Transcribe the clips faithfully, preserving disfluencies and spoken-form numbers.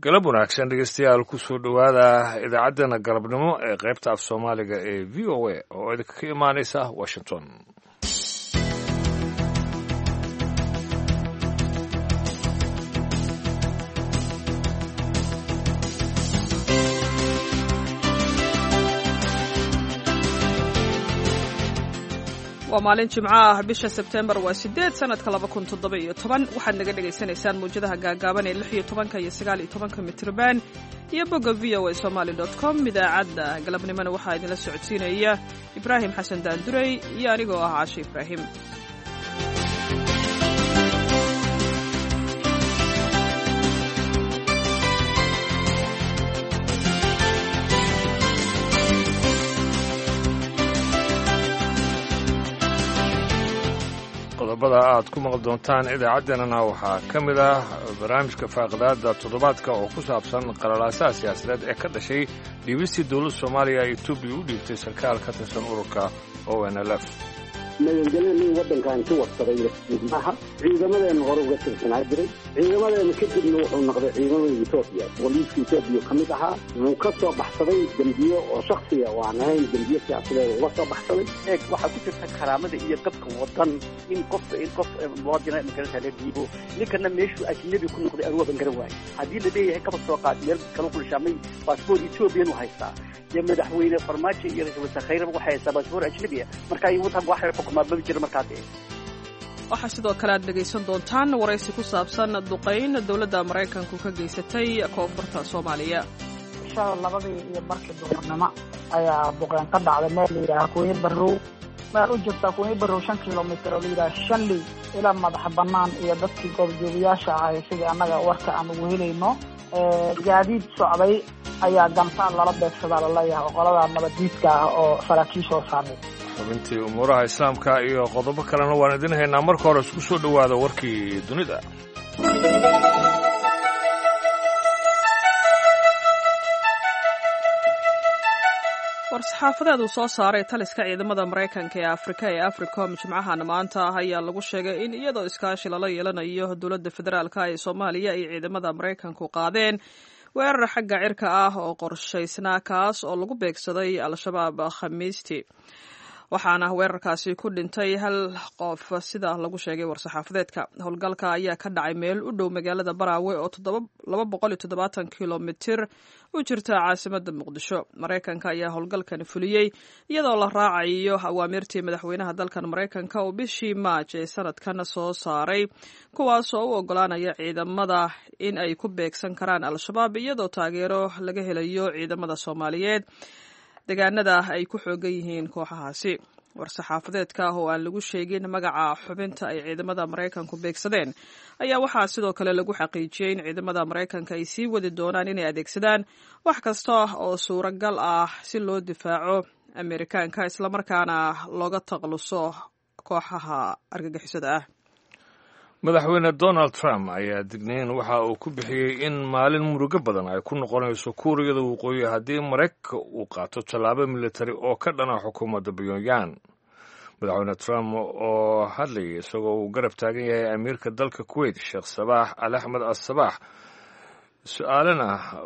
galab wanaagsan dhegeystayaal ku soo dhowaada idaacaddana galabnimo ee qaybta af soomaaliga ee v o a oo idinka ka imaanaysa washington. waa maalin jimco ah bisha sebtembar waa sideed sanadka laba kun toddoba iyo toban waxaad naga dhagaysanaysaan mawjadaha gaagaaban ee lix iyo tobanka iyo sagaal iyo tobanka mitrban iyo bogga v o a somaly dot com idaacadda galabnimona waxaa idinla socodsiinaya ibraahim xasan daandurey iyo anigoo ah caashe ibraahim. qodobada aad ku maqli doontaan idaacaddeenana waxaa ka mid ah barnaamijka faaqidaada toddobaadka oo ku saabsan qalalaasaha siyaasadeed ee ka dhashay dhiibistii dowladda soomaaliya ee etoobiya u dhiibtay sarkaal ka tirsan ururka o n l f. nabadgelyo nin waddankan ka warsaday maaha ciidamadeena hore uga tirsanaa jiray ciidamadeena kadibna wuxuu noqday ciidamada etoobiya booliiska etoobiya ka mid ahaa wuu ka soo baxsaday dembiyo oo shaksiya oo aan ahayn dembiyo siyaasadeed uga soo baxsaday eeg waxaa ku jirta karaamada iyo qabka wadan in qof in qof muwaadina magarata la dhiibo ninkana meeshuu ajnabi ku noqday arwaaban garan waayo haddii la leeyahay kaba soo qaad meel kala kulshaamay baasboor etoobiyan u haystaa iyo madaxweyne farmaajo iyo ra-iisul wasaare khayraba waxay haystaa baasboor ajnabiya marka ay wadan waxay xukumaa ma jiro markaas. waxaa sidoo kale aad dhegaysan doontaan waraysi ku saabsan duqayn dowladda maraykanku ka geysatay koonfurta soomaaliya. shala labadii iyo markii duhurnimo ayaa duqayn ka dhacday meel la yidhaaha kuwii barrow meel u jirta kuwii barrow shan kilomitir oo la yidhaha shanley ilaa madaxa bannaan iyo dadkii goobjoogayaasha ahay sidii annaga warka aan ugu helayno gaadiid socday ayaa gantaal lala beegsadaa laleeyahay oo qolada nabaddiidka ah oo saraakiisha oo saaray. xubintii umuuraha islaamka iyo qodobo kalena waan idin haynaa. marka hore isku soo dhowaada warkii dunida. war-saxaafadeed uu soo saaray taliska ciidamada maraykanka ee afrika ee africom jimcahan maanta ah ayaa lagu sheegay in iyadoo iskaashi lala yeelanayo dowladda federaalka ee soomaaliya ay ciidamada maraykanku qaadeen weerar xagga cirka ah oo qorshaysnaa kaas oo lagu beegsaday al-shabaab khamiistii waxaana weerarkaasi ku dhintay hal qof sida lagu sheegay war-saxaafadeedka. howlgalka ayaa ka dhacay meel u dhow magaalada baraawe oo laba boqol iyo toddobaatan kilomitir u jirta caasimada muqdisho. maraykanka ayaa howlgalkan fuliyey iyadoo la raacayo awaamirtii madaxweynaha dalkan maraykanka oo bishii maaj ee sanadkan soo saaray kuwaas oo u ogolaanaya ciidamada in ay ku beegsan karaan al-shabaab iyadoo taageero laga helayo ciidamada soomaaliyeed deegaanada ay ku xoogan yihiin kooxahaasi. war-saxaafadeedka oo aan lagu sheegin magaca xubinta ay ciidamada maraykanku beegsadeen ayaa waxaa sidoo kale lagu xaqiijiyey in ciidamada maraykanka ay sii wadi doonaan inay adeegsadaan wax kasta oo suuragal ah si loo difaaco amerikaanka islamarkaana looga takhaluso kooxaha argagixisada ah. madaxweyne donald trump ayaa dignayn waxa uu ku bixiyey in maalin murugo badan ay ku noqonayso kuuriyada waqooyi haddii maraykanka uu qaato tallaabo militari oo ka dhana xukuumadda pyongyang. madaxweyne trump oo hadlayay isagoo uu garab taagan yahay amiirka dalka kuwait sheekh sabaax al axmed al sabaax su-aalana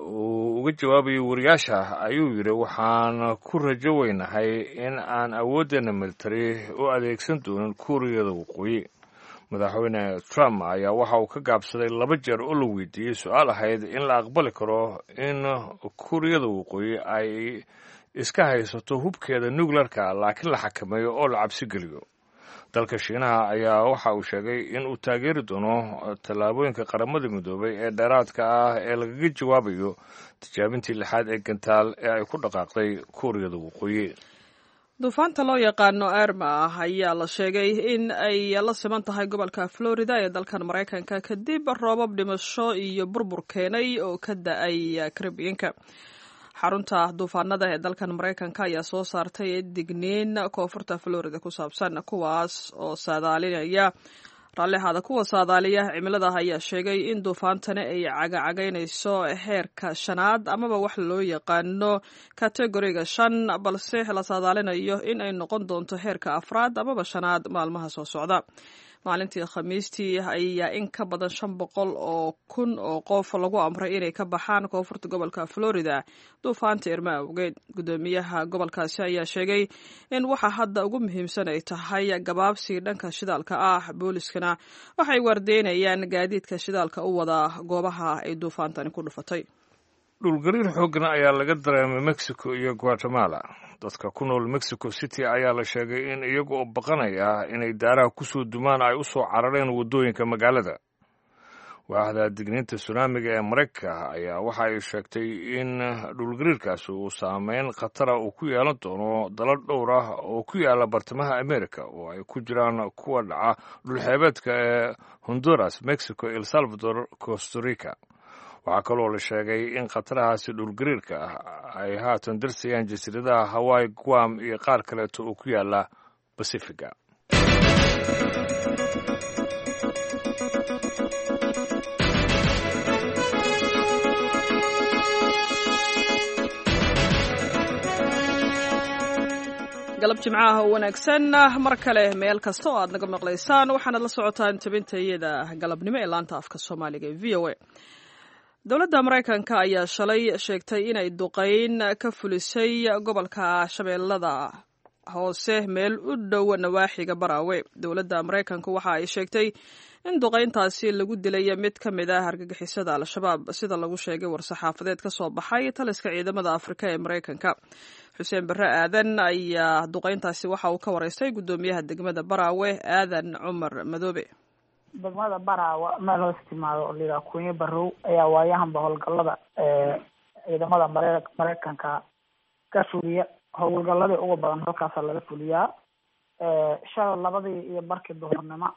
uu uga jawaabayay wariyaasha ayuu yidhi waxaan ku rajo weynahay in aan awooddeena militari u adeegsan doonin kuuriyada waqooyi. madaxweyne trump ayaa waxa uu ka gaabsaday laba jeer oo la weydiiyey su-aal ahayd in la aqbali karo in kuuriyada waqooyi ay iska haysato hubkeeda nuclearka laakiin la xakameeyo oo la cabsi geliyo. dalka shiinaha ayaa waxa uu sheegay in uu taageeri doono tallaabooyinka qaramada midoobay ee dheeraadka ah ee lagaga jawaabayo tijaabintii lixaad ee gantaal ee ay ku dhaqaaqday kuuriyada waqooyi. duufaanta loo yaqaano erma ah ayaa la sheegay in ay la siman tahay gobolka florida ee dalkan maraykanka kadib roobab dhimasho iyo burbur keenay oo ka da-ay karibiyanka. xarunta duufaanada ee dalkan maraykanka ayaa soo saartay digniin koonfurta florida ku saabsan kuwaas oo saadaalinaya raallihaada kuwa saadaaliya cimilada ayaa sheegay in duufaantani ay cagacagaynayso heerka shanaad amaba wax loo yaqaano kategoriga shan balse la saadaalinayo in ay noqon doonto heerka afraad amaba shanaad maalmaha soo socda. maalintii khamiistii ayaa in ka badan shan boqol oo kun oo qof lagu amray inay ka baxaan koonfurta gobolka Florida duufaanta Irma awgeed. Gudoomiyaha gobolkaasi ayaa sheegay in waxa hadda ugu muhiimsan ay tahay gabaabsi dhanka shidaalka ah. Booliskana waxay wardeynayaan gaadiidka shidaalka u wada goobaha ay duufaantani ku dhufatay. dhulgariir xooggan ayaa laga dareemay Mexico iyo Guatemala. Dadka ku nool Mexico City ayaa la sheegay in iyaga oo baqanaya inay daaraha ku soo dumaan ay u soo carareen waddooyinka magaalada. Waaxda digniinta tsunamiga ee Mareykanka ayaa waxa ay sheegtay in dhulgariirkaasi uu saameyn khatara uu ku yeelan doono dalal dhowr ah oo ku yaala bartamaha America oo ay ku jiraan kuwa dhaca dhulxeebeedka ee Honduras, Mexico, El Salvador, Costa Rica. waxaa kaloo la sheegay in khatarahaasi dhulgariirka ah ay haatan darsayaan jasiiradaha Hawaii, Guam iyo qaar kaleeto oo ku yaala Pacifiga. galab jimcaha oo wanaagsan mar kale meel kasta oo aad naga maqlaysaan waxaanad la socotaan tabintayada galabnimo ee laanta afka Soomaaliga ee V O A. dowladda Mareykanka ayaa shalay sheegtay inay duqeyn ka fulisay gobolka Shabeellada hoose meel u dhow nawaaxiga Baraawe. dowladda Mareykanka waxa ay sheegtay in duqeyntaasi lagu dilay mid ka mid ah argagixisada Al-Shabaab sida lagu sheegay war-saxaafadeed ka soo baxay taliska ciidamada Afrika ee Mareykanka. Xuseen Barre Aadan ayaa duqeyntaasi waxa uu ka wareystay gudoomiyaha degmada Baraawe Aadan Cumar Madoobe. degmada Baraawe meel hoos timaado oo liiraa Kunyi Barrow ayaa waayahanba howlgallada ee ciidamada Mareykanka ka fuliya. howlgalladii ugu badan halkaas laga fuliyaa. shalay labadii iyo barkii duhurnimo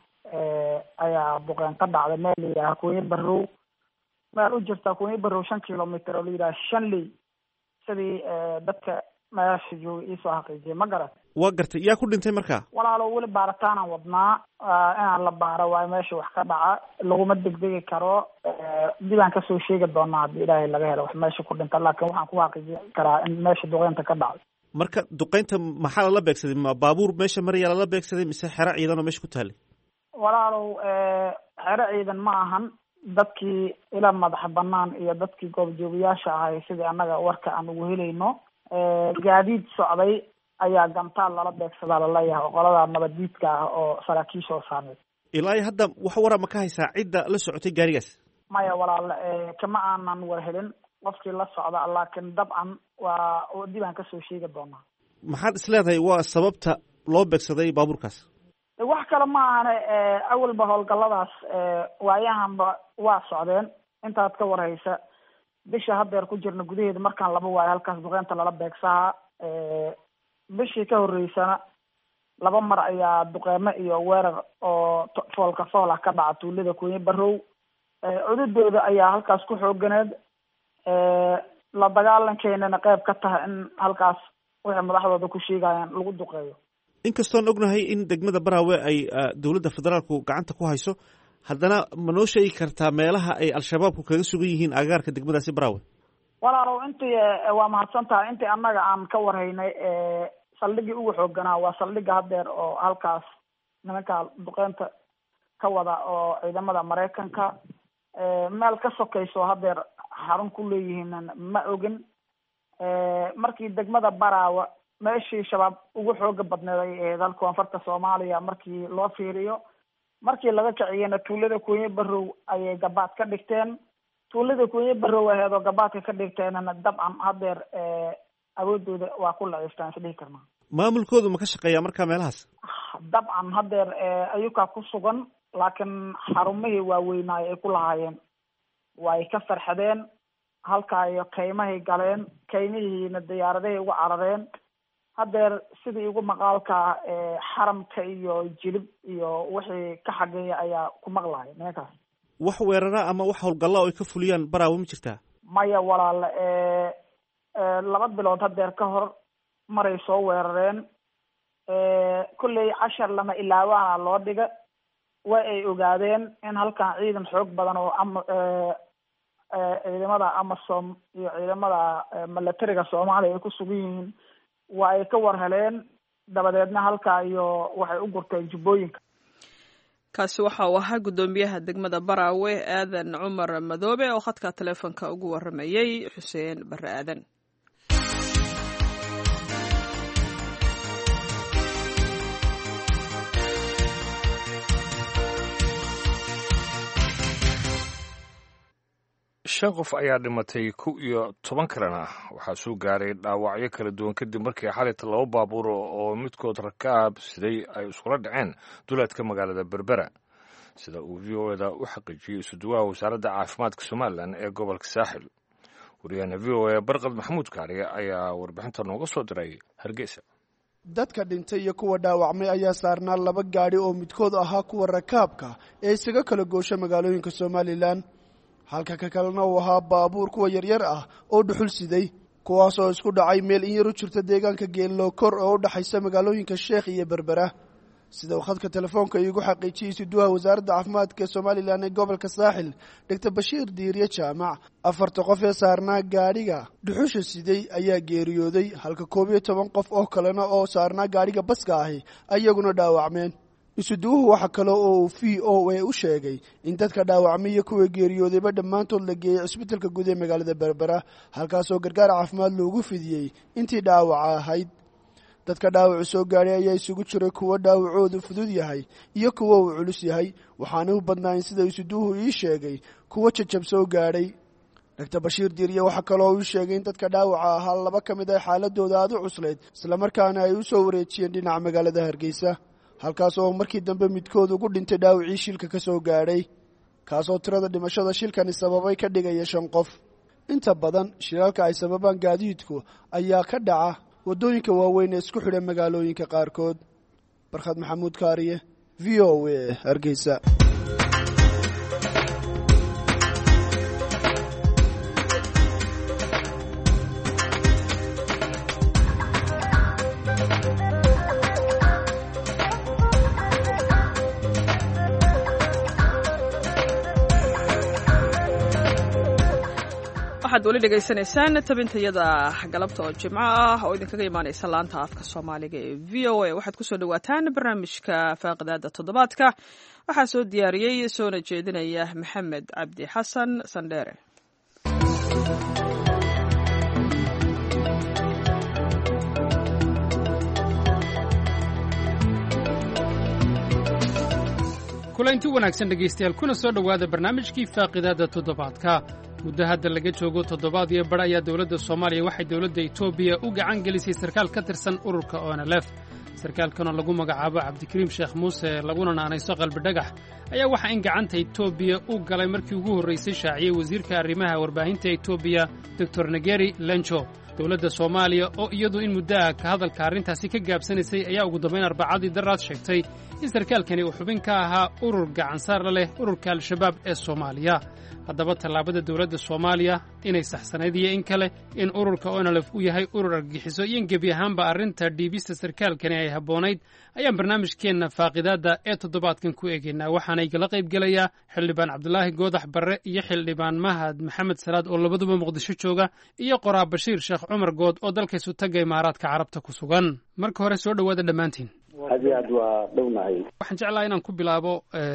ayaa duqeyn ka dhacday meel liiraa Kunyi Barrow meel u jirta Kunyi Barrow shan kilomitir oo liiraa Shanley sidii dadka meesha jooga isoo xaqiijiyay ma garat. waa gartay yaa ku dhintay markaa? walaalo weli baaritaanaan wadnaa inaan la baaro waayo meesha wax ka dhaca laguma degdegi karo. dibaan kasoo sheegi doonaa haddii ilaahay laga helo wax meesha ku dhinta, laakiin waxaan ku xaqiijin karaa in meesha duqeynta ka dhacday. marka duqeynta maxaa lala beegsaday? ma baabuur meesha maraya lala beegsaday mise xero ciidan oo meesha ku taalay? walaalow xero ciidan ma ahan. dadkii ila madaxa banaan iyo dadkii goobjoogayaasha ahay sidii annaga warka aan ugu helayno gaadiid socday ayaa gantaal lala beegsadaa laleeyahay oo qolada nabadiidka ah oo saraakiisha oo saarnay. ilaa hadda wax wara ma ka haysaa cidda la socotay gaarigaas? maya walaal kama aanan war helin qofkii la socda, laakiin dabcan waa dibaan kasoo sheegi doonaa. maxaad isleedahay waa sababta loo beegsaday baabuurkaas? wax kale ma ahane awalba howlgalladaas waayahanba waa socdeen. intaad ka warhaysa bisha haddeer ku jirna gudaheeda markaan laba waayo halkaas duqeynta lala beegsahaa. bishii ka horreysana laba mar ayaa duqeymo iyo weerar oo foolka fool ah ka dhaca tuulada Kunyi Barrow. cududooda ayaa halkaas ku xooganeed. la dagaalankeynana qayb ka tahay in halkaas wixii madaxdooda ku sheegayaan lagu duqeeyo. inkastoon ognahay in degmada Baraawe ay dowladda federaalku gacanta ku hayso, haddana ma noo sheegi kartaa meelaha ay al-shabaabku kaga sugan yihiin agagaarka degmadaasi Baraawe? walaalow intii waa mahadsan tahay. intii annaga aan ka warhaynay saldhigii ugu xooganaa waa saldhiga haddeer oo halkaas nimanka duqeynta ka wada oo ciidamada Mareykanka. meel ka sokayso haddeer xarun ku leeyihiin ma ogin. markii degmada Baraawe meeshii shabaab ugu xooga badneed ay ahayd halka koonfurta Soomaaliya markii loo fiiriyo. markii laga kiciyena tuulada Kunyi Barrow ayay gabaad ka dhigteen. tuulada Kunyi Barrow ahayd oo gabaadka ka dhigteenna dabcan haddeer awoodooda waa ku laciiftaan is dhihi karnaa. maamulkoodu ma ka shaqeeyaa markaa meelahaas? dabcan haddeer ayukaa ku sugan, laakiin xarumihii waaweynaayo ay ku lahaayeen way ka farxadeen. halkaa iyo kaymahay galeen, kaymihiina diyaaradahay ugu carareen. haddeer sidii igu maqaalka xaramka iyo jilib iyo wixii ka xageeya ayaa ku maqlahay nimankaas. wax weerara ama wax howlgalla oo ay ka fuliyaan Baraawe ma jirtaa? maya walaal laba bilood haddeer ka hor maray soo weerareen. kolley cashar lama ilaawaana loo dhiga. waa ay ogaadeen in halkan ciidan xoog badan oo ama ciidamada Amasom iyo ciidamada militariga Soomaaliya ay ku sugan yihiin. waa ay ka war heleen dabadeedna halkaa iyo waxay u gurteen jubbooyinka. kaasi waxa uu ahaa guddoomiyaha degmada baraawe aadan cumar madoobe oo khadka taleefonka ugu waramayey xuseen barre aadan. shan qof ayaa dhimatay kow iyo toban kalena waxaa soo gaaray dhaawacyo kala duwan kadib markii xalayta laba baabuur oo midkood rakaab siday ay iskula dhaceen duleedka magaalada berbera sida uu v o eda u xaqiijiyey isuduwaha wasaaradda caafimaadka somalilan ee gobolka saaxil. wariyahana v o e barqad maxamuud kaariye ayaa warbixinta nooga soo diray hargeysa. dadka dhintay iyo kuwa dhaawacmay ayaa saarnaa laba gaadhi oo midkood ahaa kuwa rakaabka ee isaga kala goosha magaalooyinka somalilan, halka ka kalena uu ahaa baabuur kuwa yaryar ah oo dhuxul siday, kuwaas oo isku dhacay meel in yar u jirta deegaanka geellookor oo u dhaxaysa magaalooyinka sheekh iyo berbera. sida uu khadka telefoonka iigu xaqiijiyey isuduwaha wasaaradda caafimaadka somalilan ee gobolka saaxil doctor bashiir diiriye jaamac, afarta qof ee saarnaa gaadhiga dhuxusha siday ayaa geeriyooday, halka koob iyo toban qof oo kalena oo saarnaa gaadhiga baska ahi ayaguna dhaawacmeen. isuduwuhu waxa kale oo uu v o a u sheegay in dadka dhaawacmay iyo kuwa geeriyoodayba dhammaantood la geeyey cisbitalka guud ee magaalada berbera, halkaasoo gargaar caafimaad loogu fidiyey intii dhaawaca ahayd. dadka dhaawacu soo gaadhay ayaa isugu jiray kuwo dhaawacoodu fudud yahay iyo kuwo uu culus yahay, waxaana u badnaayn sida isuduwuhu ii sheegay kuwo jajab soo gaadhay. doctor bashiir diiriye waxaa kaloo uu sheegay in dadka dhaawaca ahaa laba ka mid ah xaaladooda aad u cuslayd, islamarkaana ay u soo wareejiyeen dhinaca magaalada hargeysa, halkaas oo markii dambe midkood ugu dhintay dhaawacii shilka ka soo gaadhay, kaasoo tirada dhimashada shilkani sababay ka dhigaya shan qof. inta badan shilalka ay sababaan gaadiidku ayaa ka dhaca waddooyinka waaweyn ee isku xidha magaalooyinka qaarkood. barkhad maxamuud kaariye, v o a hargeysa. waxaad weli dhegaysanaysaan tabintayada galabta oo jimco ah oo idinkaga imaanaysa laanta afka soomaaliga ee v o a. waxaad kusoo dhawaataan barnaamijka faaqidaada toddobaadka. waxaa soo diyaariyey soona jeedinaya maxamed cabdi xasan sandheere. kulanti wanaagsan dhegaystayaal, kuna soo dhowaada barnaamijkii faaqidaada toddobaadka. muddo hadda laga joogo toddobaad iyo badh ayaa dowladda soomaaliya waxay dowladda etoobiya u gacan gelisay sarkaal ka tirsan ururka o n l f. sarkaalkanoo lagu magacaabo cabdikariim sheekh muuse laguna naanayso qalbi dhagax ayaa waxaa in gacanta etoobiya u galay markii ugu horraysay shaaciyey wasiirka arrimaha warbaahinta etoobiya doctor negeri lenjo. dowladda soomaaliya oo iyadu in muddo ah ka hadalka arrintaasi ka gaabsanaysay ayaa ugu dambayn arbacadii daraad sheegtay in sarkaalkani uu xubin ka ahaa urur gacansaar la leh ururka al-shabaab ee soomaaliya. haddaba tallaabada dowladda soomaaliya inay saxsanayd iyo in kale, in ururka o n l f uu yahay urur argagixiso iyo in gebi ahaanba arrinta dhiibista sarkaalkani ay habboonayd ayaan barnaamijkeenna faaqidaadda ee toddobaadkan ku eegaynaa. waxaana igala qayb gelayaa xildhibaan cabdulaahi goodax barre iyo xildhibaan mahad maxamed salaad oo labaduba muqdisho jooga, iyo qoraa bashiir sheekh cumar good oo dalkaysu tagga imaaraadka carabta ku sugan. marka hore soo dhowaada dhammaantiin. aad iyo aad waa dhownahay. waxaan jeclaha inaan ku bilaabo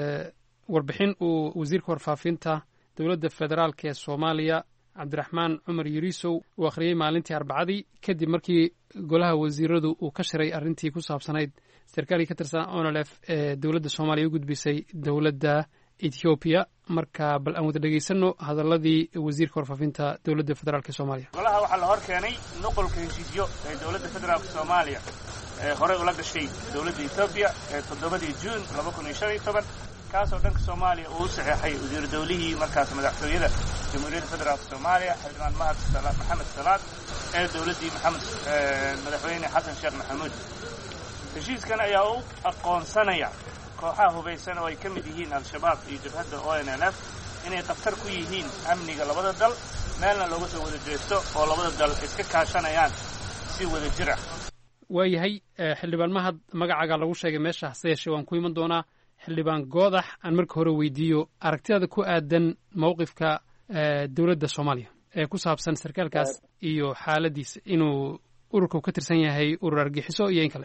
warbixin uu wasiirka warfaafinta dowladda federaalka ee soomaaliya cabdiraxmaan cumar yariisow uu akhriyey maalintii arbacadii kadib markii golaha wasiiradu uu ka shiray arrintii ku saabsanayd sarkaalkii ka tirsan o n l f ee dowladda soomaaliya u gudbisay dowladda ethoobiya. marka bal aan wada dhegaysanno hadalladii wasiirka warfaafinta dowladda federaalk ee soomaaliya. golaha waxaa la hor keenay nuqolka heshiisyo ee dowladda federaalka soomaaliya ee horey ula gashay dowladda ethoobiya ee toddobadii juun laba kun iyo shan iyo toban kaasoo dhanka soomaaliya uu u saxeexay wasiir dawlihii markaas madaxtooyada jamhuuriyadda federaalka soomaaliya xildhibaan mahad maxamed salaad ee dowladdii maxamed madaxweyne xasan sheekh maxamuud. heshiiskan ayaa u aqoonsanaya kooxaha hubaysan oo ay ka mid yihiin al-shabaab iyo jabhadda o n l f inay khatar ku yihiin amniga labada dal, meelna looga soo wada jeesto oo labada dal iska kaashanayaan si wada jir ah. waa yahay xildhibaan mahad magacaagaa lagu sheegay meesha, hase yeeshee waan ku iman doonaa. xildhibaan goodax aan marka hore weydiiyo aragtidaada ku aadan mawqifka dowladda soomaaliya ee ku saabsan sarkaalkaas iyo xaaladiisa, inuu ururka ka tirsan yahay urur argixiso iyo in kale.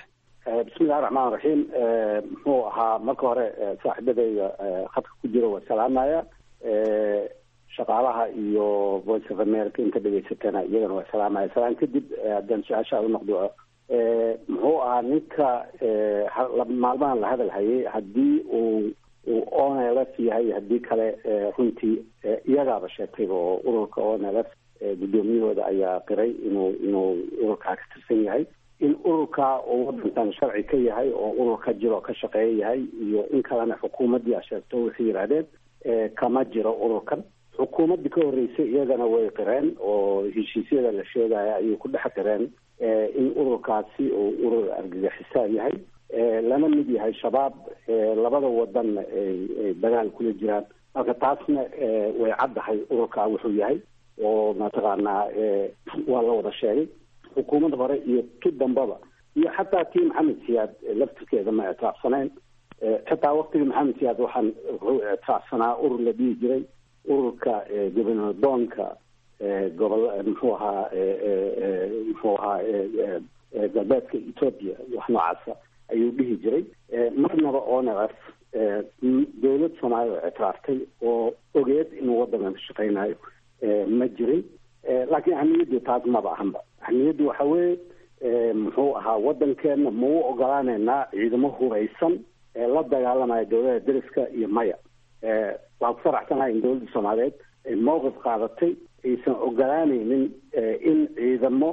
bismillahi raxmaan raxiim muxuu ahaa marka hore saaxiibadayda khadka ku jira waa salaamaya shaqaalaha iyo voice of america inta dhegaysatana iyagana waa salaamaya salaan kadib haddaan su-aasha u noqdo muxuu ahaa ninka maalmahan la hadal hayay haddii uu uu onls yahay haddii kale runtii iyagaaba sheegtayba oo ururka onls guddoomiyahooda ayaa qiray inuu inuu ururkaa ka tirsan yahay in ururka uu wadankan sharci ka yahay oo ururka jiro ka shaqeeya yahay iyo in kalena xukuumaddii a sheegto waxay yidhahdeen kama jiro ururkan xukuumaddii ka horreysay iyagana way qireen oo heshiisyada la sheegaya ayay ku dhex qireen in ururkaasi uu urur argagixisaa yahay lana mid yahay shabaab labada wadanna ay dagaal kula jiraan marka taasna way caddahay ururkaa wuxuu yahay oo mataqaanaa waa la wada sheegay xukuumad hore iyo tu dambaba iyo xataa tii maxamed siyaad laftirkeeda ma ictiraafsanayn xitaa waktigii maxamed siyaad waxaan wuxuu ictiraafsanaa urur la dhihi jiray ururka gobernor doonka gobol muxuu ahaa muxuu ahaa galbeedka ethoopia wax noocaasa ayuu dhihi jiray marnaba onls dowlad soomaaliya oo ictiraaftay oo ogeed inuu wadankan ka shaqeynayo ma jirin laakiin ahmiyaddu taas maba ahanba ahmiyaddu waxa weeye muxuu ahaa wadankeena ma u ogolaaneynaa ciidamo huraysan ee la dagaalamaya dowlada deriska iyo maya waan ku faraxsanahay in dowladda soomaaliyeed ay mowqif qaadatay aysan ogolaaneynin in ciidamo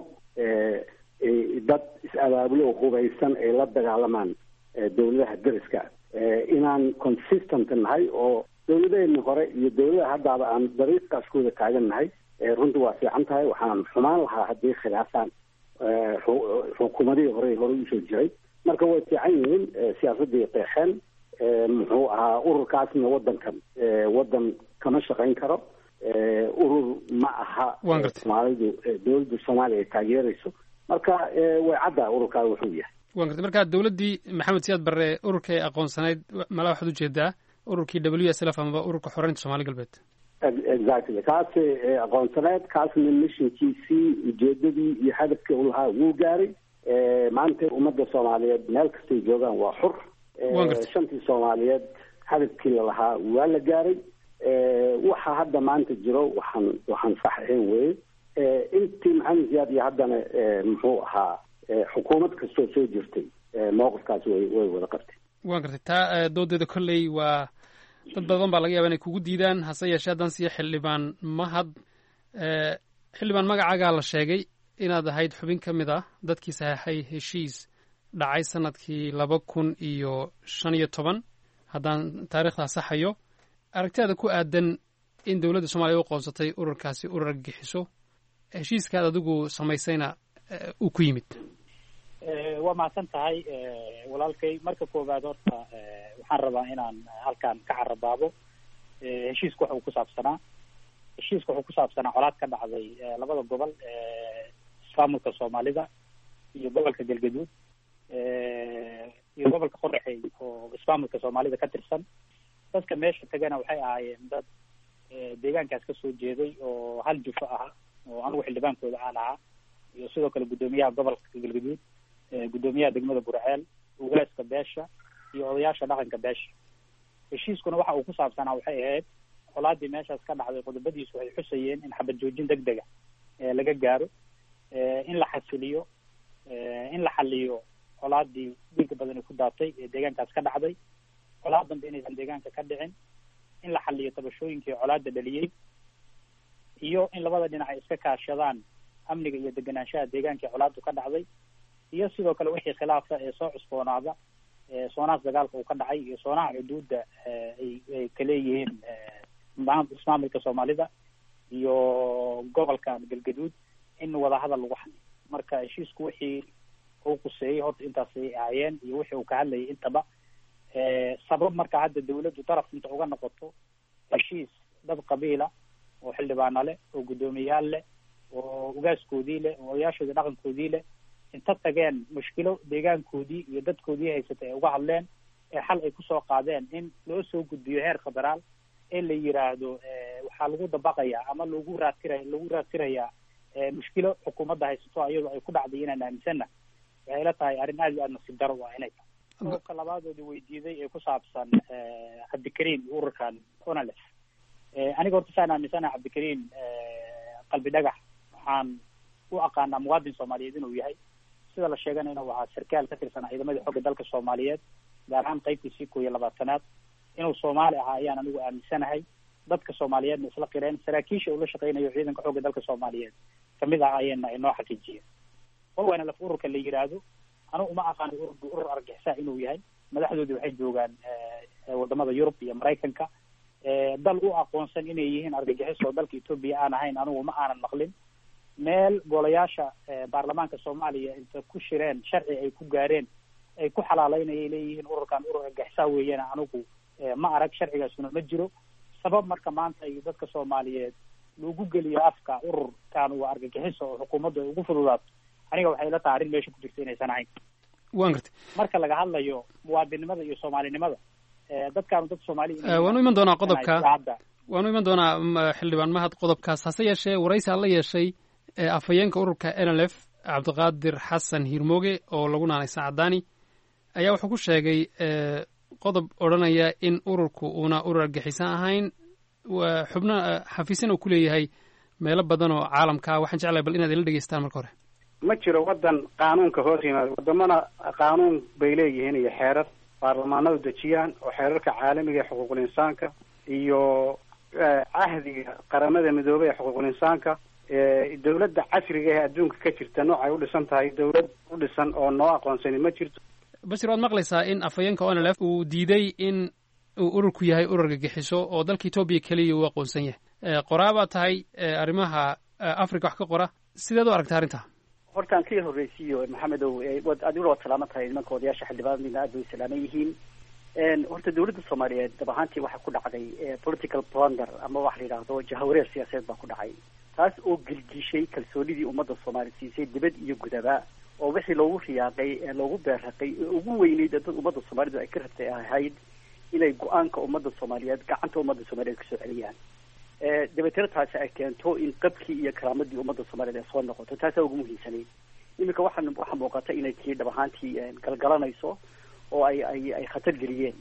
dad is-abaabulo huraysan ay la dagaalamaan dowladaha deriska inaan consistent nahay oo dowladeeni hore iyo dowladaha haddaaba aan dariiqaas kuwada taagan nahay runtii waa fiican tahay waxaan xumaan lahaa haddii khilaafaan xukuumadihii hore hore usoo jiray marka way fiican yihiin siyaasadii qeexeen muxuu ahaa ururkaasna wadankan wadan kama shaqayn karo urur ma aha soomaalidu dowladda soomaaliya ay taageerayso marka way caddaa ururkaa wuxuu yahay waan gartay marka dowladdii maxamed siyaad barre ururkay aqoonsanayd malaa waxaad ujeedaa ururkii w s l f amaba ururka xoreynta soomaali galbeed exactly kaas aqoonsaneed kaasna mishinkiisii ujeedadii iyo hadafkii u lahaa wuu gaaray maanta ummadda soomaaliyeed meel kastay joogaan waa xur shantii soomaaliyeed hadafkii lalahaa waa la gaaray waxa hadda maanta jiro waxaan waxaan sax ahayn weye intii maxamed siyaad iyo haddana muxuu ahaa xukuumad kastoo soo jirtay mowqifkaasi way way wada qabtay waan gartay taa doodeeda kolley waa dad badan baa laga yaaba inay kugu diidaan hase yeeshee haddaan siiya xildhibaan mahad xildhibaan magacaagaa la sheegay inaad ahayd xubin ka mid ah dadkii saxeexay heshiis dhacay sanadkii laba kun iyo shan iyo toban haddaan taariikhdaa saxayo aragtidaada ku aadan in dowladda soomaaliya u qoonsatay ururkaasi urur argagixiso heshiiskaad adigu samaysayna uu ku yimid waa mahadsan tahay walaalkay marka koowaad horta waxaan rabaa inaan halkan ka carabaabo heshiiska waxa uu ku saabsanaa heshiiska wuxuu ku saabsanaa colaad ka dhacday labada gobol ismaamulka soomaalida iyo gobolka galgaduud iyo gobolka qoraxey oo ismaamulka soomaalida ka tirsan dadka meesha tagana waxay ahaayeen dad deegaankaas kasoo jeeday oo hal jufo aha oo anigu xildhibaankooda aan ahaa iyo sidoo kale guddoomiyaha gobolka galgaduud guddoomiyaha degmada burceel ugaaska beesha iyo odayaasha dhaqanka beesha heshiiskuna waxa uu ku saabsanaa waxay ahayd colaadii meeshaas ka dhacday qodobadiisu waxay xusayeen in xabad joojin deg dega laga gaaro in la xasiliyo in la xaliyo colaadii dhiiga badan ku daatay ee deegaankaas ka dhacday colaad dambe inaysan deegaanka ka dhicin in la xaliyo tabashooyinkii colaada dhaliyey iyo in labada dhinac ay iska kaashadaan amniga iyo deganaanshaha deegaankii colaadu ka dhacday iyo sidoo kale wixii khilaafa ee soo cusboonaada soonaas dagaalka uu ka dhacay iyo soonaha xuduudda ay ay kaleeyihiin ismaamulka soomaalida iyo gobolka galgaduud in wadahadal lagu xaliyo marka heshiisku wixii uu quseeyey horta intaasay ahaayeen iyo wixii uu ka hadlayay intaba sabab marka hadda dawladdu daraf inta uga noqoto heshiis dad qabiila oo xildhibaana leh oo guddoomiyayaal leh oo ugaaskoodii leh oo odayaashoodii dhaqankoodii leh inta tageen mushkilo deegaankoodii iyo dadkoodii haysatay ay uga hadleen ee xal ay kusoo qaadeen in loo soo gudbiyo heer federaal ee la yiraahdo waxaa lagu dabaqayaa ama lagu raadtiraya lagu raadtirayaa mushkilo xukuumadda haysato iyadoo ay ku dhacday inaan aaminsana waxay la tahay arrin aad iyo aad nasiib daro waa inay tahay qodobka labaadoodi weydiiday ee ku saabsan cabdikariim iyo ururkan onalef aniga horta saan aaminsanaha cabdikariim qalbi dhagax waxaan u aqaanaa muwaadin soomaaliyeed inuu yahay sida la sheeganayna waxaa sarkaal ka tirsanaa ciidamadii xooga dalka soomaaliyeed gaar ahaan qaybtiisii koo iyo labaatanaad inuu soomaali ahaa ayaan anigu aaminsanahay dadka soomaaliyeedna isla qireen saraakiisha uu la shaqeynayo ciidanka xooga dalka soomaaliyeed kamid ah ayayna inoo xaqiijiyeen onalef ururka la yidhaahdo anigu uma aqaano ururka urur argixisa inuu yahay madaxdoodii waxay joogaan wadamada yurub iyo maraykanka dal u aqoonsan inay yihiin argagixis oo dalka etoobiya aan ahayn anigu ma aanan maqlin meel golayaasha baarlamaanka soomaaliya inta ku shireen sharci ay ku gaareen ay ku xalaaleynayay leeyihiin ururkan urur argagixisa weeyana anigu ma arag sharcigaasuna ma jiro sabab marka maanta iyo dadka soomaaliyeed lagu geliyo afka ururkan waa argagixisa oo xukuumadda ay ugu fududaato aniga waxay la tahay arrin meesha ku jirta inaysan ahayn waan gartay marka laga hadlayo muwaadinimada iyo soomaalinimada dadkaanu dad soomaali waanu iman doonaa qodobka waanu iman doonaa xildhibaan mahad qodobkaas hase yeeshee waraysi aan la yeeshay afhayeenka ururka n l f cabdiqaadir xasan hiirmooge oo lagu naanaysa cadaani ayaa wuxuu ku sheegay qodob odhanaya in ururku uuna urur argaxisan ahayn xubno xafiisan uu ku leeyahay meelo badan oo caalamka waxaan jeclahay bal inaad ila dhegeystaan marka hore ma jiro waddan qaanuunka hoos yimaado wadamana qaanuun bay leeyihiin iyo xeerar baarlamaanadu dejiyaan oo xeerarka caalamiga ee xuquuqul insaanka iyo cahdiga qaramada midoobey ee xuquuqul insaanka dawladda casriga ee adduunka ka jirta noocay u dhisan tahay dawlad u dhisan oo noo aqoonsani ma jirto bashir waad maqlaysaa in afhayeenka onlf uu diiday in uu ururku yahay urur argagixiso oo dalka etoobiya keliya uu aqoonsan yahay qoraabaa tahay arrimaha africa wax ka qora sideed u aragta arrinta hortaan ka horreysiiyo maxamedow adiguna waad salaaman tahay nimanka odayaasha xildhibaanina aad bay salaaman yihiin horta dawladda soomaaliyeed dab ahaantii waxaa ku dhacday political blunder ama waxa la yidhaahdo jahawareer siyaasadeed baa ku dhacay taas oo gelgishay kalsoonidii ummadda soomaali siisay dibad iyo gudaba oo wixii loogu riyaaqay ee loogu beerraqay ee ugu weyneyd dad ummadda soomaalidu ay ka rabtay ahayd inay go-aanka ummadda soomaaliyeed gacanta ummadda soomaaliyeed kasoo celiyaan dabeetana taasi ay keento in qabkii iyo karaamadii ummadda soomaaliyeed ay soo noqoto taasaa ugu muhiimsanayd iminka waxaa waxaa muuqata inay tii dhab ahaantii galgalanayso oo ay ay ay khatar geliyeen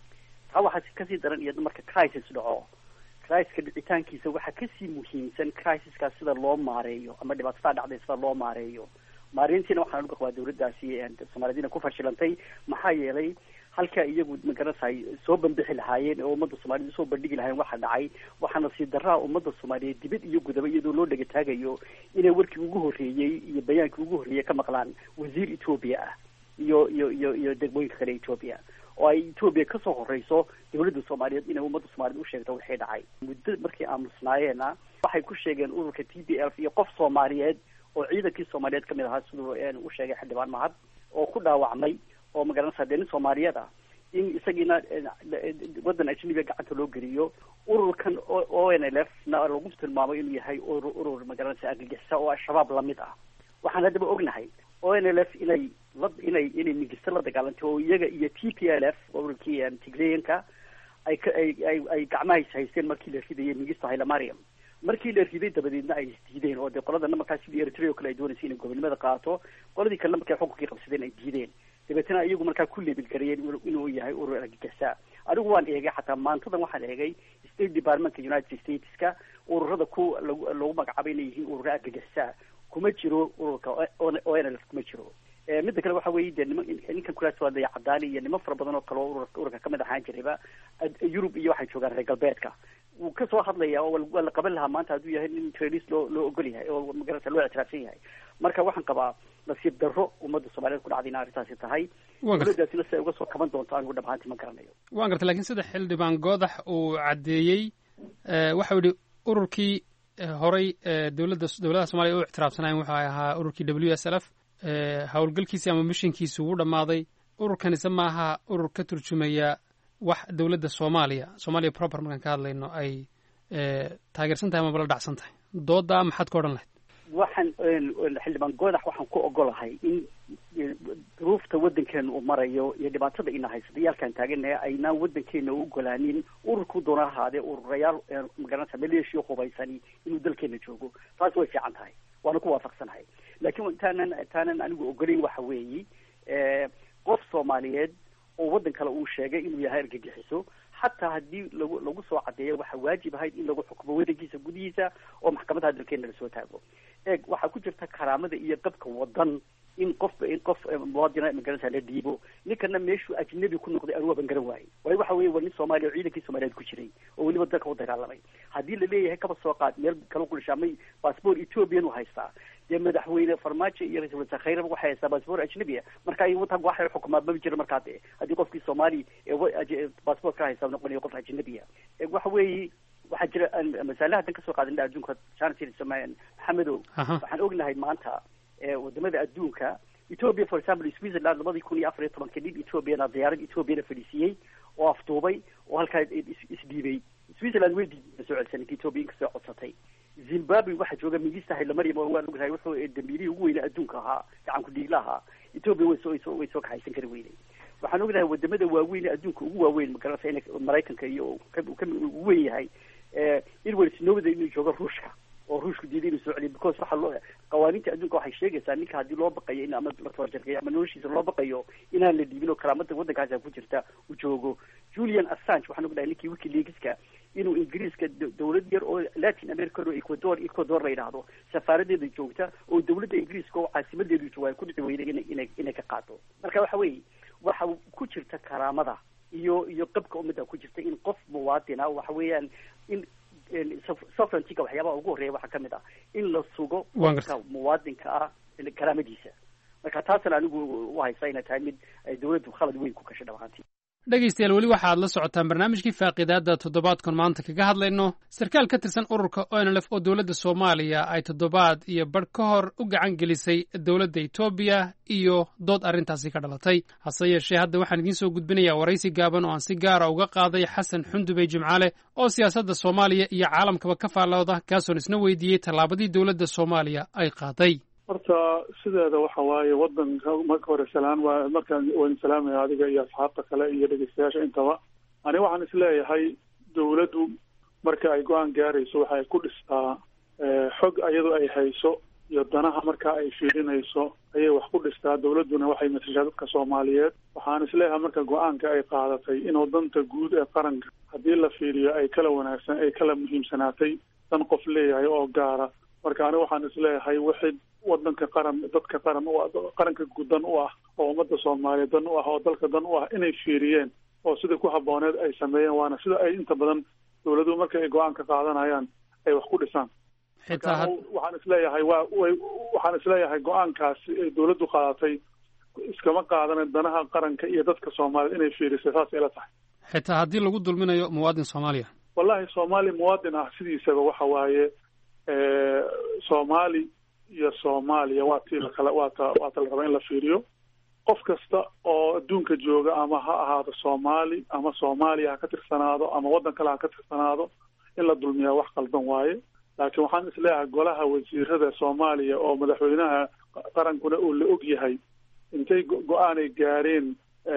taa waxaa kasii daran iyada marka crisis dhaco criska dhicitaankiisa waxaa kasii muhiimsan crisiskaas sida loo maareeyo ama dhibaatada dhacday sida loo maareeyo maareyntiina waxaan uga qabaa dawladdaasi soomaaliyadiina ku fashilantay maxaa yeelay halka iyagu magaranaysaay soo bandixi lahaayeen oo ummadda soomaaliyed usoo bandhigi lahayen waxa dhacay waxaana sii daraa ummadda soomaaliyeed dibad iyo gudaba iyadoo loo dhegataagayo inay warkii ugu horreeyey iyo bayaankii ugu horreeyey ka maqlaan wasiir etoobiya ah iyo iyo iyo iyo degmooyinka kale etoobiya oo ay etoobiya kasoo horreyso dawladda soomaaliyeed inay ummadda soomaaliyed u sheegto wixii dhacay muddo markii aamusnaayeena waxay ku sheegeen ururka t b l iyo qof soomaaliyeed oo ciidankii soomaaliyeed kamid ahaa siduu u sheegay xildhibaan mahad oo ku dhaawacmay oo magaranaysa dee nin soomaaliyeed ah in isagiina waddan ajnabiga gacanta loo geliyo ururkan o n l f na lagu tilmaamo inuu yahay urur urur magaranaysa argagixisa oo al-shabaab lamid ah waxaan haddaba ognahay o n l f inay la inay inay migista la dagaalantay oo iyaga iyo t p l f ururkii tigreyanka ay ay ay ay gacmahays haysteen markii la ridayay migista haylamariam markii la riday dabadeedna ay isdiideen oo dee qoladana markaa sidii eritrea o kale ay doonaysa inay gobonimada qaato qoladii kalena markay xukunkii qabsadeen ay diideen dabeetana iyagu markaa ku leebelgarayeen inuu yahay urur argagixisa anigu waan eegay xataa maantadan waxaan eegay state departmentka united stateska ururada ku lag lagu magacaabay inay yihiin urura argagixisa kuma jiro ururka o n l f kuma jiro midda kale waxa weeye dee nima ninkan kulaas waa daya cadaani iyo niman fara badan oo kale oo ururka ururka kamid ahaan jirayba yurub iyo waxay joogaan reer galbeedka wuu kasoo hadlaya oo waa la qaban lahaa maanta hadduu yahay nin terrorist loo loo ogol yahay oo magarata loo ictiraafsan yahay marka waxaan qabaa nasiib darro ummadda soomaaliyeed ku dhacday in arrintaasi tahay dawladdaasina si ay uga soo kaban doonto anigu dhab ahaantii ma garanayo waan gartay lakiin sida xildhibaan goodax uu caddeeyey waxau yihi ururkii horay dawladda dawladaha soomaliya u ictiraafsanayen wuxuu ahaa ururkii w s l f howlgalkiisii ama mishinkiisi wuu dhammaaday ururkanise maaha urur ka turjumaya wax dawladda soomaaliya soomaaliya proper markaan ka hadlayno ay taageersan tahay amaba la dhacsan tahay doodaa maxaad ka odhan lahayd waxaan xildhibaan goodax waxaan ku ogolahay in duruufta waddankeena uu marayo iyo dhibaatada ina haysata yaalkaan taaganaha aynaan waddankeena u ogolaanin ururku doona ahaadee ururayaal magaranaysa maleeshiya hubaysani inuu dalkeena joogo taas way fiican tahay waana ku waafaqsanahay laakiin taanan taanan anigu ogolayn waxa weeyi qof soomaaliyeed oo waddan kale uu sheegay inuu yahay argagixiso xataa haddii lagu lagu soo cadeeyo waxaa waajib ahayd in lagu xukumo waddankiisa gudihiisa oo maxkamadaha dalkeena lasoo taago eeg waxaa ku jirta karaamada iyo qabka waddan in qof in qof muwaadina magarasa la dhiibo ninkana meeshuu ajnabi ku noqday anugu ban garan waayey waayo waxa weeye waa nin soomaaliya oo ciidankii soomaaliyeed ku jiray oo weliba dalka u dagaalamay haddii la leeyahay kaba soo qaad meel kale ku dhishaamay baasboor ethoobiyan u haystaa dee madaxweyne farmaajo iyo ra-iisul wasaare khayraba waxay haystaa baasboor ajnabi ah marka ay wadanka waxay xukumaa maba jiro markaa dee haddii qofkii soomaali ee baasboor ka haysta noqonayo qof ajnabi ah waxa weeye waxaa jira masalaha dan kasoo qaadan adduunka maxamedow waxaan ognahay maanta wadamada adduunka Ethiopia for example Switzerland labadii kun iyo afar iyo tobankii nin Ethiopiana diyaarad Ethiopiana fadhiisiyey oo afduubay oo halkaa isdhiibay Switzerland way diiday soo celsanay Ethiopia ka soo codsatay Zimbabwe waxa jooga minister Haile Mariam oo waan ognahay wuxuu dambiilihii ugu weynaa adduunka ahaa gacan ku dhiiglaha Ethiopia way soo way soo kaxaysan kari weynay waxaan ognahay wadamada waaweyn adduunka ugu waaweyn magarasa in Mareykanka iyo ugu weyn yahay Edward Snowden inuu joogo Ruushka oo ruushku diiday inuu soo celiyo because waxa loo qawaaniinta adduunka waxay sheegaysaa ninka haddii loo baqayo in ama la toojarkayo ama noloshiisa loo baqayo inaan la dhiibin oo karaamada waddankaasa ku jirta uu joogo Julian Assange waxaan ognahay ninkii wikileakska inuu ingiriiska dowlad yar oo Latin America oo Ecuador Ecuador la yidhaahdo safaaradeeda joogta oo dowladda ingiriiska oo caasimadeedu jooga ku dhici weyday inay inay ka qaato marka waxa weeye waxa ku jirta karaamada iyo iyo qabka ummadda ku jirta in qof muwaadina waxa weeyaan in sovereignty-ga waxyaabaha ugu horreeya waxaa ka mid ah in la sugo qofka muwaadinka ah karaamadiisa marka taasna anigu u haysta inay tahay mid ay dawladdu khalad weyn ku gashay dhamaantii dhegaystayaal weli waxaad la socotaan barnaamijkii faaqiidaadda toddobaadkan maanta kaga hadlayno sarkaal ka tirsan ururka O N L F oo dowladda Soomaaliya ay toddobaad iyo badh ka hor u gacan gelisay dowladda Itoobiya iyo dood arrintaasi ka dhalatay hase yeeshee hadda waxaan idiin soo gudbinayaa waraysi gaaban oo aan si gaara uga qaaday Xasan Xundubey Jimcaale oo siyaasadda Soomaaliya iyo caalamkaba ka faallooda kaasoon isna weydiiyey tallaabadii dowladda Soomaaliya ay qaaday horta sideeda waxa waaye wadanka marka hore salaan waa markaan waan salaamaya adiga iyo asxaabta kale iyo dhegeystayaasha intaba ani waxaan isleeyahay dowladdu marka ay go-aan gaarayso waxa ay ku dhistaa xog ayadoo ay hayso iyo danaha marka ay fiirinayso ayay wax ku dhistaa dowladduna waxay matashaa dadka Soomaaliyeed waxaan isleeyahay marka go-aanka ay qaadatay in wadanta guud ee qaranka haddii la fiiriyo ay kala wanaagsan ay kala muhiimsanaatay dan qof leeyahay oo gaara marka aniga waxaan isleeyahay wixii wadanka qaran dadka qaran u qaranka gudan u ah oo ummadda Soomaaliyeed dan u ah oo dalka dan u ah inay fiiriyeen oo sida ku habooneed ay sameeyeen waana sida ay inta badan dowladdu marka ay go-aan ka qaadanayaan ay wax ku dhisaan xitaa waxaan isleeyahay waa waxaan isleeyahay go-aankaasi ay dowladdu qaadatay iskama qaadan danaha qaranka iyo dadka Soomaaliyeed inay fiirisay saas ila tahay xitaa haddii lagu dulminayo muwaadin Soomaaliya wallahi Soomaali muwaadin ah sidiisaba waxa waaye ee Soomaali iyo Soomaaliya waa tii kala waa ta waa ta la rabo in la fiiriyo qof kasta oo adduunka jooga ama ha ahaado Soomaali ama Soomaaliya ha ka tirsanaado ama waddan kale ha ka tirsanaado in la dulmiyaa wax qaldan waaye laakiin waxaan isleeyahay golaha wasiirada Soomaaliya oo madaxweynaha qarankuna uu la og yahay intay go-aan ay gaareen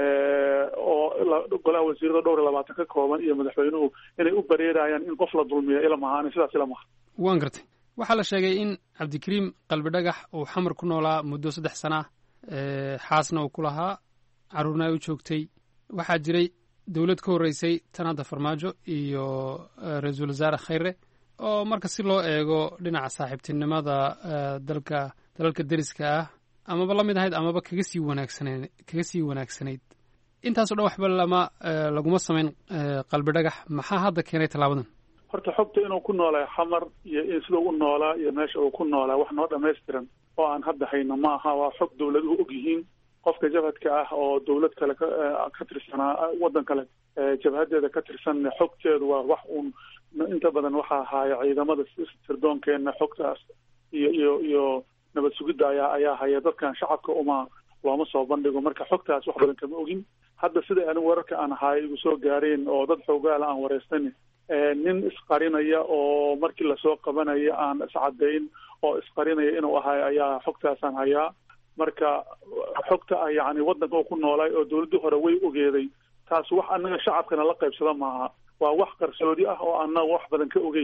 oo golaha wasiirada dhowr iyo labaatan ka kooban iyo madaxweynuhu inay u bareerayaan in qof la dulmiyo ila mahaan sidaas ila maha waan gartay waxaa la sheegay in cabdikariim qalbi dhagax uu xamar ku noolaa muddo saddex sana ah xaasna uu ku lahaa carruurna ay u joogtay waxaa jiray dowlad ka horreysay tan hadda farmaajo iyo ra-iisul wasaare khayre oo marka si loo eego dhinaca saaxiibtinimada dalka dalalka deriska ah amaba la mid ahayd amaba kaga sii wanaagsanayd kaga sii wanaagsanayd intaasoo dhan waxba lama laguma samayn qalbi dhagax maxaa hadda keenay tallaabadan horta xogta inuu ku noolaa xamar iyo sida u noolaa iyo meesha uu ku noolaa wax noo dhammaystiran oo aan hadda hayno ma aha waa xog dowladuhu og yihiin qofka jabhadka ah oo dowlad kale ka tirsanaa waddan kale jabhadeeda ka tirsan xogteedu waa wax uun inta badan waxaa ahaaya ciidamada sirdoonkeena xogtaas iyo iyo iyo nabad sugidda ayaa ayaa haya dadkan shacabka uma looma soo bandhigo marka xogtaas wax badan kama ogin hadda sida anigu wararka aan ahaay igu soo gaareen oo dad xoogaala aan wareystan nin isqarinaya oo markii lasoo qabanaya aan iscadayn oo isqarinaya inuu ahay ayaa xogtaasaan hayaa marka xogta ah yacni waddanka uu ku noolaay oo dowladdii hore way ogeeday taas wax annaga shacabkana la qaybsada maaha waa wax qarsoodi ah oo annaga wax badan ka ogeyn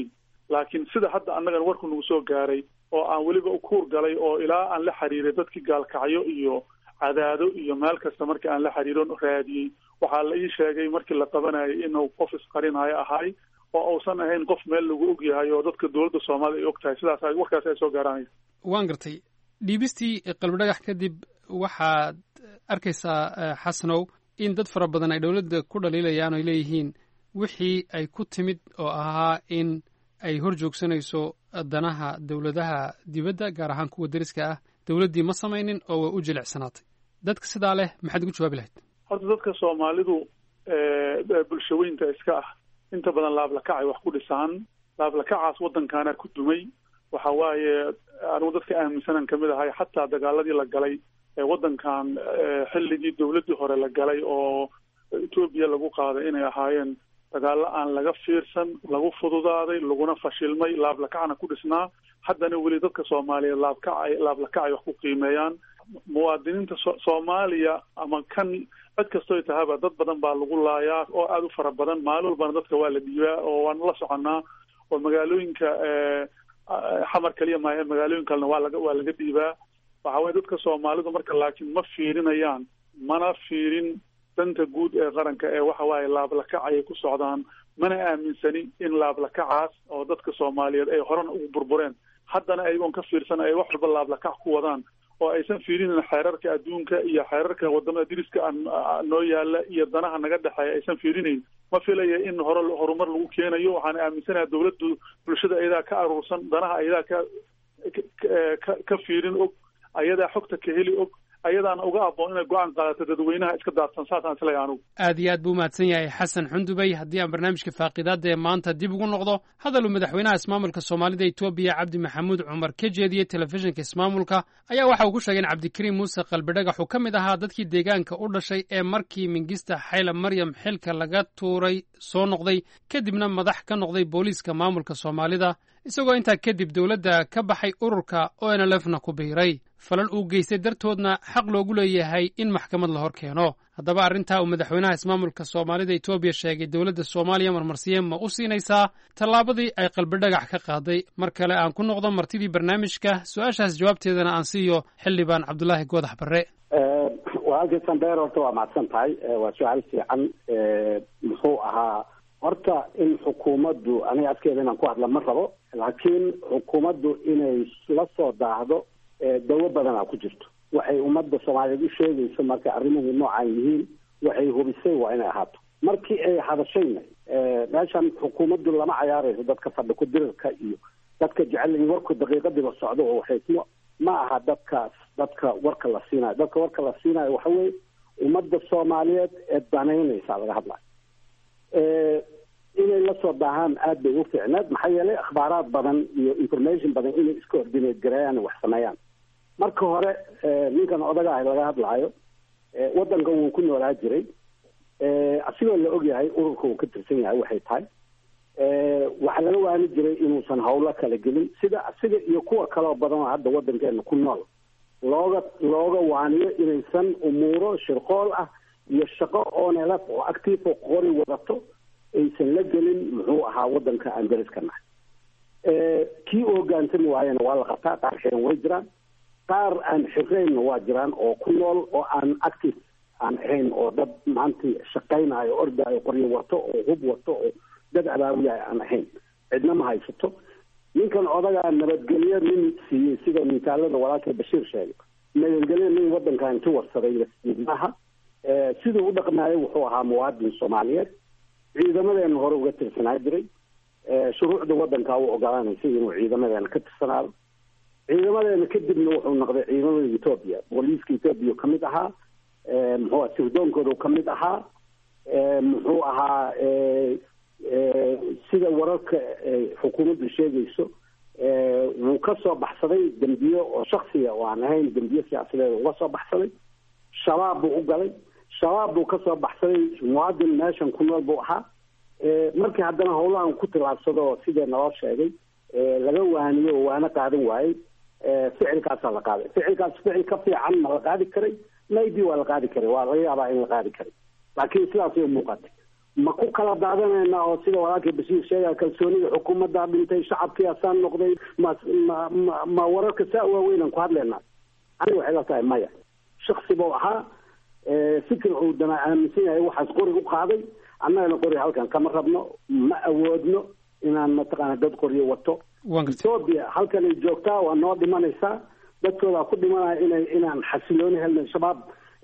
laakiin sida hadda annagan warku nagu soo gaaray oo aan weliba u kuur galay oo ilaa aan la xiriiray dadkii gaalkacyo iyo cadaado iyo meel kasta markii aan la xiriiron raadiyey waxaa la ii sheegay markii la qabanayay inuu qof isqarinayo ahay oo uusan ahayn qof meel lagu og yahay oo dadka dowladda soomaalida ay og tahay sidaas warkaas ay soo gaaraanaya waan gartay dhiibistii qalbidhagax kadib waxaad arkaysaa xasanow in dad fara badan ay dowladda ku dhaliilayaan oo ay leeyihiin wixii ay ku timid oo ahaa in ay hor joogsanayso danaha dowladaha dibadda gaar ahaan kuwa deriska ah dowladdii ma samaynin oo way u jilicsanaatay dadka sidaa leh maxaad ugu jawaabi lahayd horta dadka soomaalidu bulshaweynta iska ah inta badan laablakacay wax ku dhisaan laablakacaas waddankaana ku dumay waxa waaye anigu dadka aaminsanan kamid ahay xataa dagaaladii la galay ee waddankan xilligii dowladdii hore la galay oo etoobiya lagu qaaday inay ahaayeen dagaalo aan laga fiirsan lagu fududaaday laguna fashilmay laablakacna ku dhisnaa haddana weli dadka soomaaliyeed laabkacay laablakacay wax ku qiimeeyaan muwaadiniinta so soomaaliya ama kan cid kastoy tahaba dad badan baa lagu laayaa oo aada u fara badan maalin walbana dadka waa la dhiibaa oo waan la soconaa oo magaalooyinka xamar kaliya maahe magaalooyin kalena waa laga waa laga dhiibaa waxa weye dadka soomaalidu marka laakiin ma fiirinayaan mana fiirin danta guud ee qaranka ee waxa waaye laablakac ayay ku socdaan mana aaminsani in laablakacaas oo dadka soomaaliyeed ay horena ugu burbureen haddana ayagoon ka fiirsan ay wax walba laablakac ku wadaan oo aysan fiirinin xeerarka adduunka iyo xeerarka wadamada diriska noo yaala iyo danaha naga dhexeeya aysan fiirinayn ma filaya in hore horumar lagu keenayo waxaan aaminsanayaa dowladdu bulshada ayadaa ka aruursan danaha ayadaa ka ka ka fiirin og ayadaa xogta ka heli og ayadaana uga aboon inay go-aan qaadato dadweynaha iska daadsan saasaan isleeyahay anugu aad iyo aad buu umahadsan yahay xasan xundubey haddii aan barnaamijka faaqidaada ee maanta dib ugu noqdo hadaluu madaxweynaha ismaamulka soomaalida etoobiya cabdi maxamuud cumar ka jeediyey telefishinka ismaamulka ayaa waxa uu ku sheegay in cabdikariim muuse qalbidhagax uu ka mid ahaa dadkii deegaanka u dhashay ee markii mingista xayla maryam xilka laga tuuray soo noqday kadibna madax ka noqday booliiska maamulka soomaalida isagoo intaa kadib dowladda ka baxay ururka o n l f na ku biiray falal uu geystay dartoodna xaq loogu leeyahay in maxkamad la hor keeno haddaba arrintaa uu madaxweynaha ismaamulka soomaalida etoobiya sheegay dowladda soomaaliya marmarsiye ma u siinaysaa tallaabadii ay qalbidhagax ka qaaday mar kale aan ku noqdo martidii barnaamijka su-aashaas jawaabteedana aan siiyo xildhibaan cabdulaahi goodax barre walaalkaysan beer horta waa mahadsan tahay waa su-aal fiican muxuu ahaa horta in xukuumaddu aniga askeeda inaan ku hadla ma rabo laakiin xukuumaddu inay la soo daahdo dawo badanaa ku jirto waxay ummadda soomaaliyeed u sheegayso markay arrimuhu noocaan yihiin waxay hubisay waa inay ahaato markii ay hadashayna meeshan xukuumaddu lama cayaarayso dadka fadhi ku dirirka iyo dadka jecel in warku daqiiqadiiba socdo oo waxay ma aha dadkaas dadka warka la siinayo dadka warka la siinayo waxa weeye ummadda soomaaliyeed ee danaynaysa laga hadlayo inay la soo daahaan aad bay u fiicneed maxaa yeelay akhbaaraad badan iyo information badan inay iska ordinate gareeyaan wax sameeyaan marka hore ninkan odaga ah laga hadlaayo waddanka wuu ku noolaa jiray asigoo la ogyahay ururka uu ka tirsan yahay waxay tahay waxaa laga waani jiray inuusan hawlo kala gelin sida asiga iyo kuwa kaloo badan oo hadda waddankeena ku nool looga looga waaniyo inaysan umuuro shirqool ah iyo shaqo oonelaf oo active oo qori wadato aysan la gelin muxuu ahaa waddanka aan dariska nahay kii u hoggaansami waayana waa la qabtaa qaar xiran way jiraan qaar aan xirreynna waa jiraan oo ku nool oo aan active aan ahayn oo dad maanta shaqaynayo ordaayo qoryo wato oo hub wato oo dad abaawiyahay aan ahayn cidna ma haysato ninkan odagaa nabadgelyo nin siiyey sida misaalada walaalkay bashiir sheegay nabadgelyo nin waddankan inti warsaday maaha siduu u dhaqmaayo wuxuu ahaa muwaadin soomaaliyeed ciidamadeena hore uga tirsanaa jiray shuruucda waddankaa u ogolaanaysay inuu ciidamadeena ka tirsanaado ciidamadeena kadibna wuxuu noqday ciidamada etoobiya booliiska etoobiya ka mid ahaa muxuu aha sirdoonkooda ka mid ahaa muxuu ahaa sida wararka xukuumaddu sheegayso wuu ka soo baxsaday dembiyo oo shaksiya oo aan ahayn dembiyo siyaasadeed uga soo baxsaday shabaab buu u galay shabaab buu ka soo baxsaday muwaadin meeshan ku nool buu ahaa markii haddana howlahan ku tilaabsado sidee naloo sheegay laga waaniyo oo waana qaadan waayey ficilkaasaa la qaaday ficilkaas ficil ka fiican ma la qaadi karay maybe waa la qaadi karay waa laga yaabaa in la qaadi karay laakiin sidaasay umuuqatay ma ku kala daadanayna oo sida walaalkii bashiir sheegaya kalsoonida xukuumaddaa dhintay shacabkii asaan noqday ma ma ma ma wararka saa waaweynaan ku hadlaynaa aniga waxay la tahay maya shaksi buu ahaa fikir uu dana aaminsan yahay waxaas qori u qaaday annagana qori halkan kama rabno ma awoodno inaan mataqaana dad qoriyo wato etoobiya halkan ay joogtaa waa noo dhimanaysaa dadkoodaa ku dhimanaya inay inaan xasilooni helno shabaab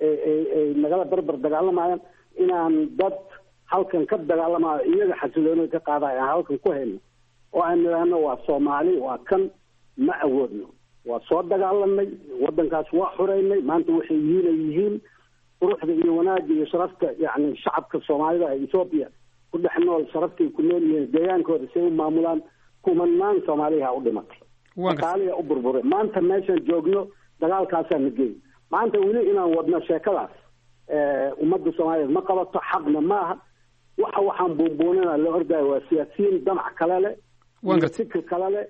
ay nagala barbar dagaalamayaan inaan dad halkan ka dagaalamayo iyaga xasilooni ka qaadayo aan halkan ku hayno oo aan nidhaahno waa soomaali waa kan ma awoodno waa soo dagaalanay waddankaas waa xureynay maanta waxay yihiin ay yihiin quruxda iyo wanaagga iyo sharafta yacni shacabka soomaalida ee etoobiya ku dhex nool sharaftay ku nool yihiin deegaankooda say u maamulaan kumanaan soomaaliha u dhimatay soomaaliya u burburay maanta meeshaan joogno dagaalkaasaa na geey maanta weli inaan wadno sheekadaas ummadda soomaaliyeed ma qabato xaqna maaha waxa waxaan buunbuunina la ordaayo waa siyaasiyiin damac kale leh iyo fikir kale leh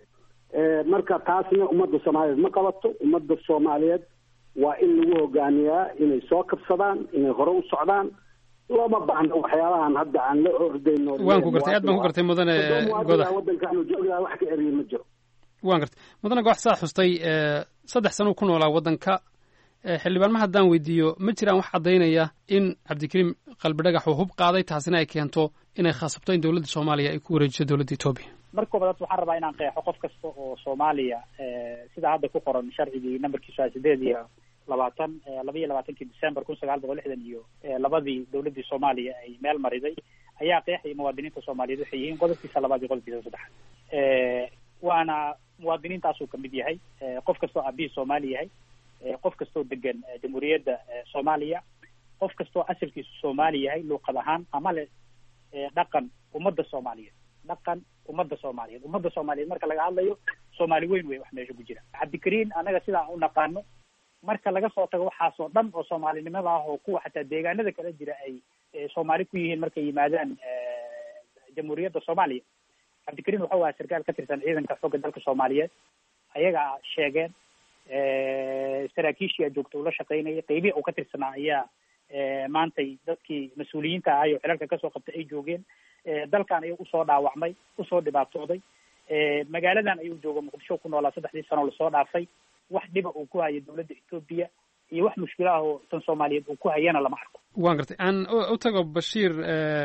marka taasna ummadda soomaaliyeed ma qabato ummadda soomaaliyeed waa in lagu hogaamiyaa inay soo kabsadaan inay hore u socdaan looma baahno waxyaalahan hadda aan la ordayno waan ku gartay aad baan ku gartay mudane godax waddankaanu joognaha wax ka eriye ma jiro waan gartay mudane godax saa xustay saddex sano ku noolaa waddanka xildhibaan ma haddaan weydiiyo ma jiraan wax caddaynaya in cabdikariim qalbidhagax uu hub qaaday taasina ay keento inay khasabto in dowladda soomaaliya ay ku wareejiso dowladda etoobiya marka koobaad waxaan rabaa inaan qeexo qof kasta oo soomaaliya sida hadda ku qoran sharcigii nambarkiisu waa sideed iyo labaatan laba iyo labaatankii december kun sagaal boqol lixdan iyo labadii dowladdii soomaaliya ay meel mariday ayaa qeexaya muwaadiniinta soomaaliyeed waxay yihiin qodobkiisa labaad iyo qodobkiisa saddexaad waana muwaadiniintaasuu kamid yahay qof kastoo aabihii soomaali yahay qof kastoo degan jamhuuriyadda soomaaliya qof kastoo asalkiisu soomaali yahay luuqad ahaan ama le dhaqan ummadda soomaaliyeed dhaqan ummadda soomaaliyeed ummadda soomaaliyeed marka laga hadlayo soomaali weyn wey wax meesha ku jira cabdikariin anaga sidaan u naqaano marka laga soo tago waxaasoo dhan oo soomaalinimada ah oo kuwa xataa deegaanada kala jira ay soomaali ku yihiin markay yimaadaan jamhuuriyadda soomaaliya cabdikariin wuxuu ahaa sarkaal ka tirsan ciidanka xoogga dalka soomaaliyeed ayagaa sheegeen saraakiishii joogta ula shaqaynayay qeybihi uu ka tirsanaa ayaa maantay dadkii mas-uuliyiinta ahay oo xilalka kasoo qabtay ay joogeen dalkan ayuu usoo dhaawacmay usoo dhibaatooday magaaladan ayuu jooga muqdisho ku noolaa saddexdii sano lasoo dhaafay wax dhiba uu ku hayo dowladda etoobiya iyo wax mushkila ah oo tan soomaaliyeed uu ku hayana lama arko waan gartay aan u tago bashiir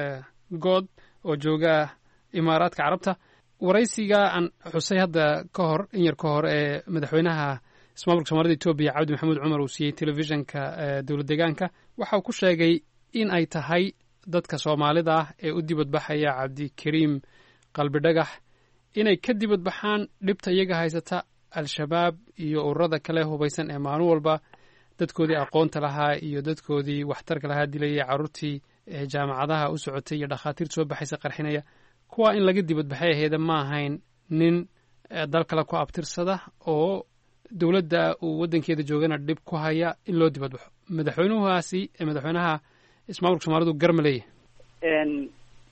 good oo jooga imaaraadka carabta waraysiga aan xusay hadda ka hor in yar ka hor ee madaxweynaha ismaamulka soomaalida etoobiya cabdi maxamuud cumar uu siiyey telefishinka dowlad deegaanka waxa uu ku sheegay in ay tahay dadka soomaalida ah ee u dibadbaxaya cabdikariim qalbidhagax inay ka dibadbaxaan dhibta iyaga haysata al-shabaab iyo ururada kale hubaysan ee maalin walba dadkoodii aqoonta lahaa iyo dadkoodii waxtarka lahaa dilayay carruurtii jaamacadaha u socotay iyo dhakhaatiirta soo baxaysa qarxinaya kuwa in laga dibadbaxay aheeda ma ahayn nin dal kale ku abtirsada oo dowladda uu waddankeeda joogana dhib ku haya in loo dibadbaxo madaxweynuhaasi madaxweynaha ismaamulka soomaalidu garma leeyahay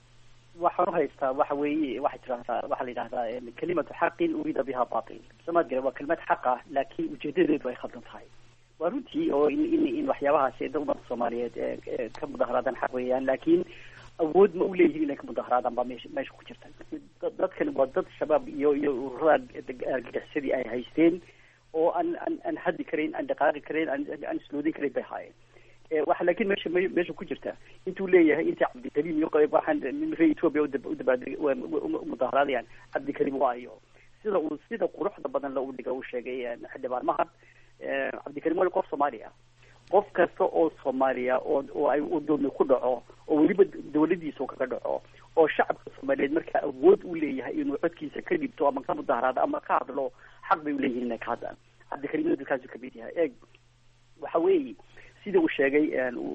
waxaan uhaystaa waxa weeye waxay tiraahdaa waxaa la yidhahdaa kelimatu xaqin urida biha batil samaad gala waa kelimad xaq ah laakiin ujeedadeedu ay khaldan tahay waa runtii oo in in in waxyaabahaasi da ummadda soomaaliyeed ka mudaharaadaan xaq weeyaan laakiin awood ma u leeyihin inay ka mudaharaadaan baa meesha meesha ku jirta dadkani waa dad shabaab iyo iyo ururada argagixisadi ay haysteen oo aan aan aan haddi karayn aan dhaqaaqi karayn aan aan isloodin karayn bay haayeen waxa laakiin meesha meesha ku jirta intuu leeyahay inta cabdikariim iyo qayb waxaan reer Ethiopia u dabaaday mudaharaadayaan cabdikariim waayo sida uu sida quruxda badan la u dhiga uu sheegay xildhibaan mahad cabdikariim waa qof Soomaaliya qof kasta oo Soomaaliya oo oo ay u doono ku dhaco oo waliba dawladiisa kaga dhaco oo shacabka Soomaaliyeed marka awood u leeyahay inuu codkiisa ka dhibto ama ka mudaharaado ama ka hadlo xaq bay u leeyihiin inay ka hadlaan cabdikariim dadkaas ka mid yahay eeg waxa weeye sida uu sheegay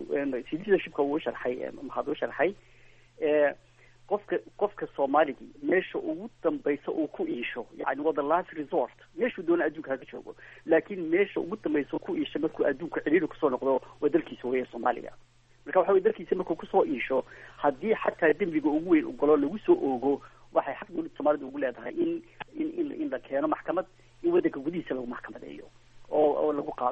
sidii shibka uu sharxay maxaa uu sharxay qofka qofka Soomaaliga meesha ugu dambaysa uu ku iisho yani wada last resort meesha doona adduunka ka joogo laakiin meesha ugu dambaysa ku iisho markuu adduunka xiriir ku soo noqdo wadalkiisa weeye Soomaaliya marka waxa weeye dalkiisa markuu ku soo iisho haddii xataa dembiga ugu weyn u galo lagu soo oogo waxay xaq dowladda Soomaaliya ugu leedahay in in in la keeno maxkamad in wadanka gudihiisa lagu maxkamadeeyo oo oo lagu qaado had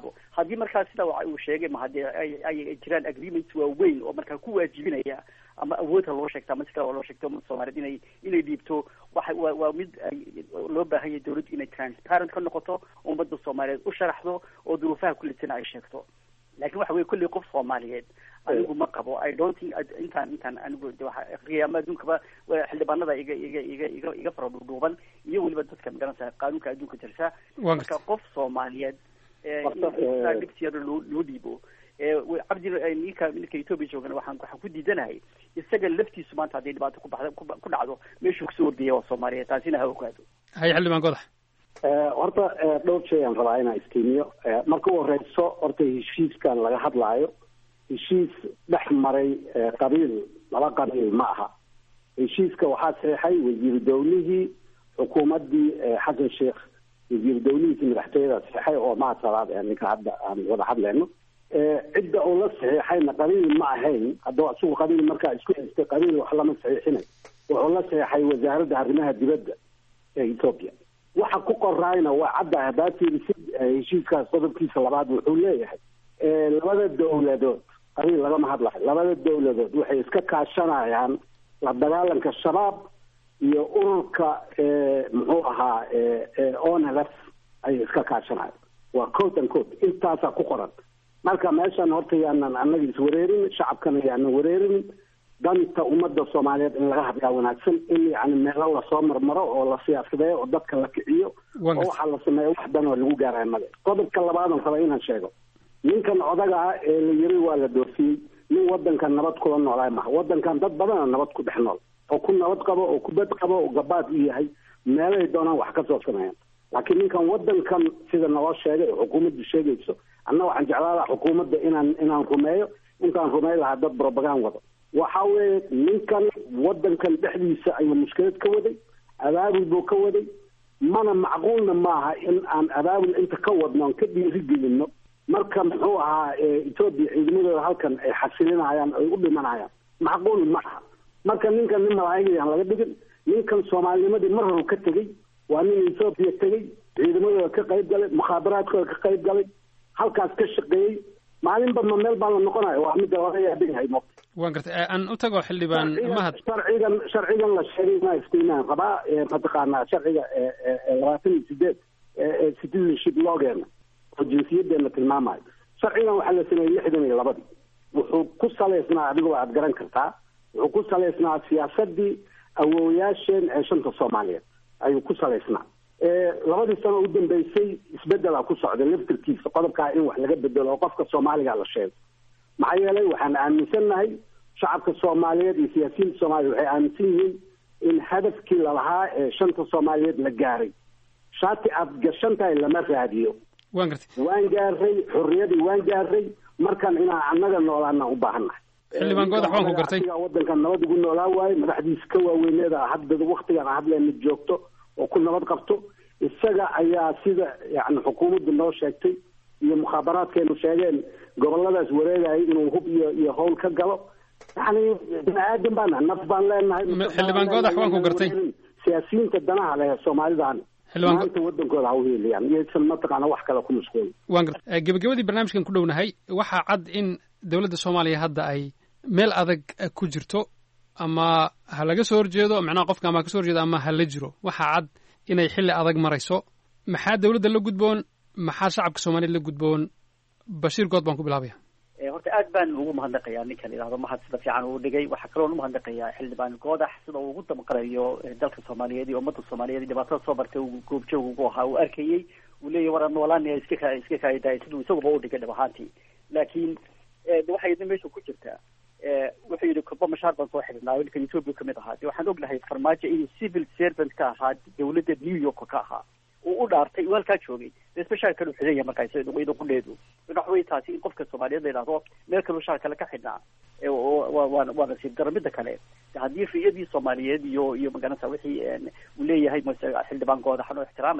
haddii markaa sida uu sheegay ma haddii ay ay jiraan agreements waaweyn oo markaa ku waajibinaya ama awoodha loo sheegta ama sida loo sheegto Soomaaliyeed inay inay dhiibto waxa waa mid loo baahan yahay dawladdu inay transparent ka noqoto ummadda Soomaaliyeed u sharaxdo oo duruufaha kullisan ay sheegto laakiin waxa weeye kulli qof Soomaaliyeed anigu ma qabo I don't think intaan intaan anigu waxa qiyaamada adduunka xildhibaanada iga iga iga iga iga faradhuuban iyo waliba dadka magaranaysa qaanuunka adduunka jirta marka qof Soomaaliyeed ee dibsiyada loo dhiibo ee cabdi ninka ninka Ethiopia joogan waxaan waxaan ku diidanahay isaga laftiisu maanta hadii dhibaato ku baxdo ku dhacdo meeshu ku soo diyayo Soomaaliyeed taasina ha ogaado hay xildhibaan godax ee horta dhowr shay aan rabaa inaan istiimiyo marka uu horeyso horta heshiiskan laga hadlaayo heshiis dhex maray qabiil laba qabiil ma aha heshiiska waxaa saxay wasiir dawlihii xukuumadii xasan sheekh wasiir dawlihii madaxtooyada saxay oo ma salaad ee ninka hadda aan wada hadlayno ee cidda uu la saxayna qabiil ma ahayn hadda suuq qabiil marka isku haystay qabiil wax lama saxinay wuxuu la saxay wasaaradda arrimaha dibadda ee Ethiopia waxa ku qorayna waa cadda hadaati heshiiskaas qodobkiisa labaad wuxuu leeyahay ee labada dawladood qabiil laga hadlayo labada dawladood waxay iska kaashanayaan la dagaalanka shabaab iyo ururka ee muxuu ahaa ee onlf ay iska kaashanayaan waa code and code intaas ku qoran marka meeshan horta yaanan annaga is wareerin shacabkana yaanan wareerin danta ummadda Soomaaliyeed in laga hadlaa wanaagsan in yani meel la soo marmaro oo la siyaasadeeyo oo dadka la kiciyo oo waxa la sameeyo wax dan oo lagu gaaray male qodobka labaad aan rabaa inaan sheego ninkan odaga ee la yiri waa la doofiyay nin wadankan nabad ku noolay ma wadankan dad badan nabad ku dhex nool oo ku nabad qabo oo ku bad qabo oo gabaad u yahay meelay doonaan wax ka soo sameeyaan laakiin ninkan wadankan sida noo sheegay xukuumaddu sheegayso anna waxaan jeclaa xukuumadda inaan inaan rumeeyo intaan rumeey lahaa dad propaganda wado waxa weeye ninkan wadankan dhexdiisa ayuu mushkilad ka waday abaabul buu ka waday mana macquulna maaha in aan abaabul inta ka wadno ka dhiirigelino marka muxuu ahaa Ethiopia ciidamadooda halkan ay xasilinayaan ay u dhimanayaan macquul maaha marka ninkan nin malaayig aan laga dhigin ninkan Soomaaliyeed mar hore ka tagay waa nin Ethiopia tagay ciidamadooda ka qayb galay mukhaabaraadkooda ka qayb galay halkaas ka shaqeeyay maalinba ma meel baa la noqonayo waa mid laga yaabinahay mo waan gartay aan u tago xildhibaan mahad sharcigan sharcigan la sheegay ma isticmaalaan qabaa mataqaana sharciga labaatan iyo sideed citizenship lawgeena oo jinsiyaddeena tilmaamayo sharcigan waxaa la sameeyey lixdan iyo labadii wuxuu ku saleysnaa adigoo aad garan kartaa wuxuu ku saleysnaa siyaasadii awoowayaasheen ee shanta Soomaaliyeed ayuu ku saleysnaa labadii sano u dambeysay isbedela ku socday laftirkiisa qodobka in wax laga bedelo qofka Soomaaliga la sheego maxaa yeelay waxaan aaminsanahay shacabka Soomaaliyeed iyo siyaasiyiinta Soomaaliyeed waxay aaminsan yihiin in hadafkii la lahaa ee shanta Soomaaliyeed la gaaray shaati aad gashantahay lama raadiyo waan gartay waan gaaray xorriyadii waan gaaray markan inaan annaga noolaana u baahanahay xildhibaan godax waan ku gartay wadankan nabad ugu noolaa waaye madaxdiisa ka waaweyneeda hadda waqtigan hadlayna joogto oo ku nabad qabto isaga ayaa sida yani xukuumadda noo sheegtay iyo mukhaabaraadkeenu sheegeen goboladaas wareegayay inuu hub iyo iyo howl ka galo yani bini'aadan baan naf baan leenahay xildhibaan godax waan ku gartay siyaasiyiinta danaha leh Soomaalidan maanta wadankooda ha u helayaan iyagsan mataqaana wax kale ku mashquul waan gartay gabagabadii barnaamijkan ku dhownahay waxaa cad in dawladda Soomaaliya hadda ay meel adag ku jirto ama ha laga soo horjeedo macnaha qofka ama ka soo horjeedo ama ha la jiro waxaa cad inay xilli adag marayso maxaa dawladda la gudboon maxaa shacabka Soomaaliyeed la gudboon Bashiir good baan ku bilaabaya ee horta aad baan ugu mahadnaqayaa ninkan ilaahdo mahad sida fiican uu dhigay waxa kale oo u mahadnaqayaa xildhibaan goodax sida uu ugu damqarayo dalka Soomaaliyeed iyo ummadda Soomaaliyeed dhibaatada soo bartay uu goobjoog ugu ahaa uu arkayay uu leeyahay waran walaanay iska ka iska ka iday sidoo isagu u dhigay dhabahaantii laakiin ee waxay idin meesha ku jirtaa ee wuxuu yiri kuba mashaar baan soo xidhnaa wiilka Ethiopia kamid ahaa waxaan ognahay farmaajo inuu civil servant ka ahaa dawladda New York ka ahaa uu u dhaartay walka joogay special kale xidhay markaas uu iyadu ku dheedo waxa way taasi in qofka Soomaaliyeed ay raado meel kale shaar kale ka xidhnaa ee waa waa nasiib darmida kale hadii fiidii Soomaaliyeed iyo iyo magaalada wixii uu leeyahay xildhibaan gooda xano ixtiraamaya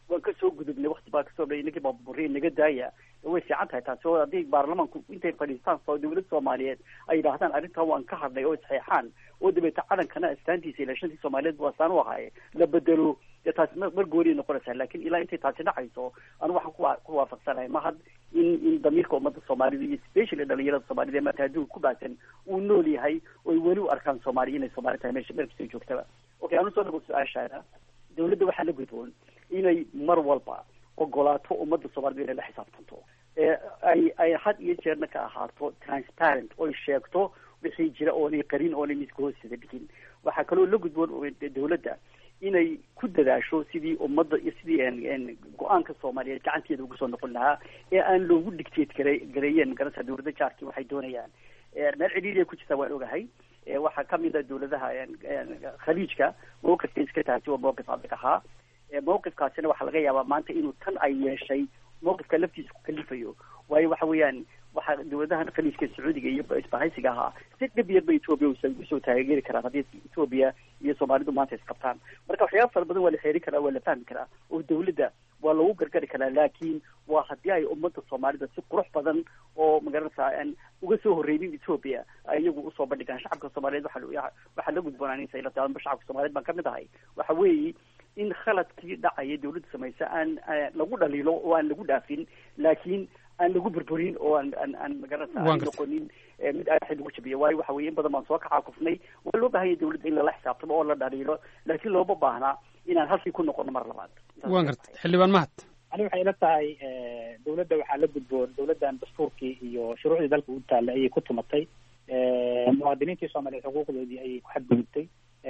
waan kasoo gudubnay wakti baa kasoo dhay ninkii baaburiye naga daaya way fiican tahay taasi oo haddii baarlamaanku intay fadhiistaan soo dowladda soomaaliyeed ay yidhaahdaan arrintan waan ka hadlay oo saxeexaan oo dabeeta calankana astaantiisa ilaa shantii soomaaliyeed bu astaan u ahaaye la bedelo dee taasi mar gooniay noqonaysaa laakiin ilaa intay taasi dhacayso anu waxaan ku ku waafaqsanahay mahad in in damiirka ummadda soomaalida iyo especially dhalinyarada soomaalida ee maanta adduunka ku baahsan uu nool yahay oy weli u arkaan soomaaliya inay soomaali tahay meesha meelkastay joogtaba okay anu soo dhago su-aashaada dawladda waxaa la gudboon inay mar walba ogolaato ummadda soomaalida inay la xisaabtanto ee ay ay had iyo jeerna ka ahaato transparent oy sheegto wixii jira oonay qarin oonay miska hoosteda dhigin waxaa kaloo la gudboon dawladda inay ku dadaasho sidii ummadda iyo sidii go-aanka soomaaliyeed gacanteeda ugu soo noqon lahaa ee aan loogu dictate gare gareeyeen magarasa dawladda jaarkii waxay doonayaan meel cidhiiriya ku jirta waan ogahay waxaa kamid a dawladaha khaliijka mawqifka iska taasi waa mawqif adag ahaa mawqifkaasina waxaa laga yaabaa maanta inuu tan ay yeeshay mawqifka laftiisa ku kalifayo waayo waxa weeyaan waxaa dawladahan khaliijka sacuudiga iyo isbahaysiga ahaa si dhib yarba etoobiya usoo taageeri karaan haddii etoobiya iyo soomaalidu maanta isqabtaan marka waxyaaba fara badan waa la xeeri karaa waa la fahmi karaa oo dawladda waa lagu gargari karaa laakiin waa haddii ay ummadda soomaalida si qurux badan oo magaranaysaa aan uga soo horreynin etoobiya ay iyagu usoo bandhigaan shacabka soomaaliyeed waa waxaa la gudboonaanaysa ila shacabka soomaaliyeed baan kamid ahay waxa weeye in khaladkii dhacaya dawladda samaysa aan lagu dhaliilo oo aan lagu dhaafin laakiin aan lagu burburin oo aan aan aan magaranaysa aan noqonin mid aaxid lagu jabiyo waayo waxa weeye in badan baan soo kacaakufnay waa loo baahanya dawladda in lala xisaabtamo oo la dhaliilo laakiin looma baahnaa inaan halkii ku noqono mar labaad waan gartay xildhibaan mahad ani waxay ila tahay dawladda waxaa la gudboon dawladdan dastuurkii iyo shuruucdii dalka u taallay ayay ku tumatay muwaadiniintii soomaaliyeed xuquuqdoodii ayay ku xadgudubtay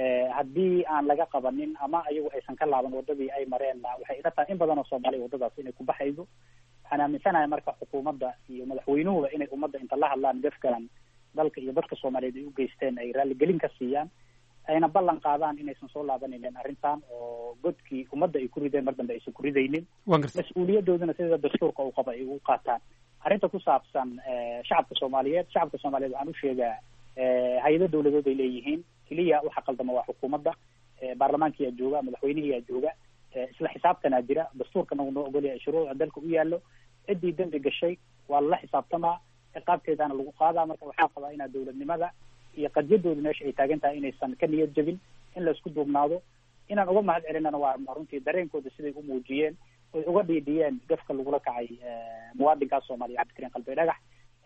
haddii aan laga qabanin ama ayagu aysan ka laaban wadadii ay mareenna waxay ila tahay in badan oo soomaaliya waddadaas inay ku baxayso waxaan aaminsanahay marka xukuumadda iyo madaxweynuhuba inay ummadda inta la hadlaan gafkaan dalka iyo dadka soomaaliyeed ay u geysteen ay raalligelin ka siiyaan ayna ballan qaadaan inaysan soo laabanaynin arrintan oo godkii ummadda ay ku rideen mar dambe aysan ku ridaynin mas-uuliyadoodana sida dastuurka uu qaba ay u qaataan arrinta ku saabsan shacabka soomaaliyeed shacabka soomaaliyeed waxaan u sheegaa hay-ado dawladood ay leeyihiin keliya waxa qaldama waa xukuumadda baarlamaankiyaa jooga madaxweynihiyaa jooga isla xisaabtanaa jira dastuurkana unoo ogolyahay shuruucda dalka u yaallo ciddii dembi gashay waa lala xisaabtamaa ciqaabteedaana lagu qaadaa marka waxaa qabaa inaa dawladnimada iyo qadyadooda meesha ay taagan tahay inaysan ka niyad jabin in laisku duubnaado inaan uga mahad celinana waa runtii dareenkooda siday u muujiyeen oy uga dhiidhiyeen gafka lagula kacay muwaadinkaas soomaaliya cabdikariin qalbi dhagax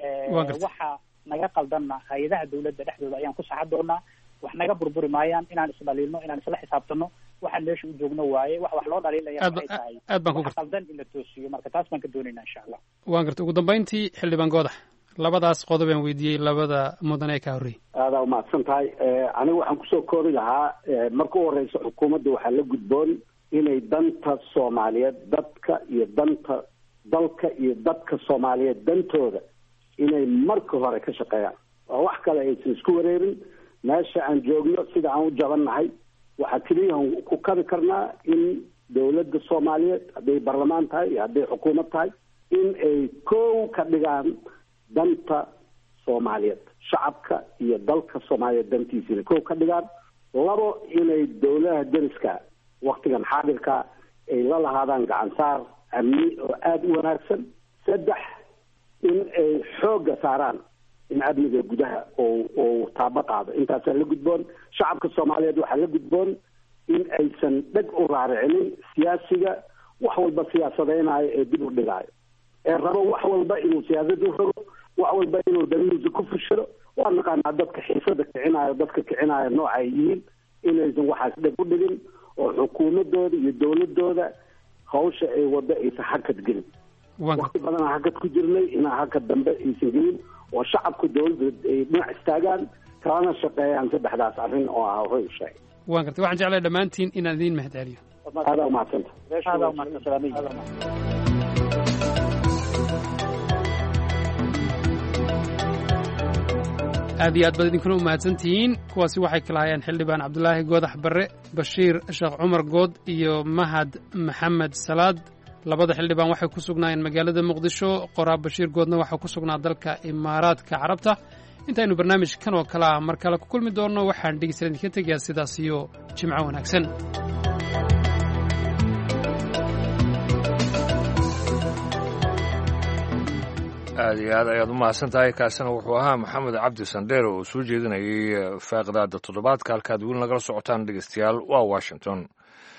waxa naga qaldanna hay-adaha dawladda dhexdooda ayaan ku saxa doonaa wax naga burburi maayaan inaan isdhaliilno inaan isla xisaabtano waxaan meesha u joogno waaye wax wax loo dhaliilaya waxay tahay aad baan ku wax qaldan in la toosiyo marka taas baan ka doonaynaa insha allah waan gartay ugu dambayntii xildhibaan goodax labadaas qodob aan weydiiyey labada mudan ee ka horreeyey aadaa umahadsan tahay aniga waxaan kusoo koobi lahaa marka u horeysa xukuumadda waxaa la gudboon inay danta soomaaliyeed dadka iyo danta dalka iyo dadka soomaaliyeed dantooda inay marka hore ka shaqeeyaan oo wax kale aysan isku wareerin meesha aan joogno sida aan u jabannahay waxaa keliyahan ku kabi karnaa in dawladda soomaaliyeed hadday baarlamaan tahay iyo hadday xukuumad tahay in ay kow ka dhigaan danta soomaaliyeed shacabka iyo dalka soomaaliyeed dantiisa inay kow ka dhigaan labo inay dawladaha deriska waktigan xaadirka ay la lahaadaan gacansaar amni oo aada u wanaagsan saddex in ay xoogga saaraan in amniga gudaha oo oo taabo qaado intaasaa la gudboon shacabka soomaaliyeed waxaa la gudboon in aysan dheg u raaricinin siyaasiga wax walba siyaasadeynayo ee dib u dhigaayo ee rabo wax walba inuu siyaasad u rogo wax walba inuu dalihiisa ku fushado waa naqaanaa dadka xiisada kicinayo dadka kicinayo nooca ay yihiin inaysan waxaas dheg u dhigin oo xukuumadooda iyo dawladooda hawsha ay wado aysan hakad gelin wakti badanaa hakad ku jirnay inaa hakad dambe aysan gelin oo shacabka dawladda ay dhinac istaagaan kalana shaqeeyaan saddexdaas arrin oo ah hoy sheegay waan gartay waxaan jeclahay dhammaantiin inaan idiin mahad celiyo aadaa umahadsanta aadaa umahadsan aad iyo aad baad idinkuna u mahadsantihiin kuwaasi waxay kala hayaan xildhibaan cabdulaahi goodax barre bashiir sheekh cumar good iyo mahad maxamed salaad labada xildhibaan waxay ku sugnaayeen magaalada muqdisho qoraa bashiir goodna waxaa ku sugnaa dalka imaaraadka carabta intaynu barnaamijkan oo kale ah mar kale ku kulmi doonno waxaan dhegeystayaal idinka tegayaa sidaas iyo jimco wanaagsan aad iyo aad ayaad u mahadsan tahay. kaasina wuxuu ahaa maxamed cabdi sandheere oo soo jeedinayay faaqidaada toddobaadka. halkaad weli nagala socotaan dhegeystayaal waa washington.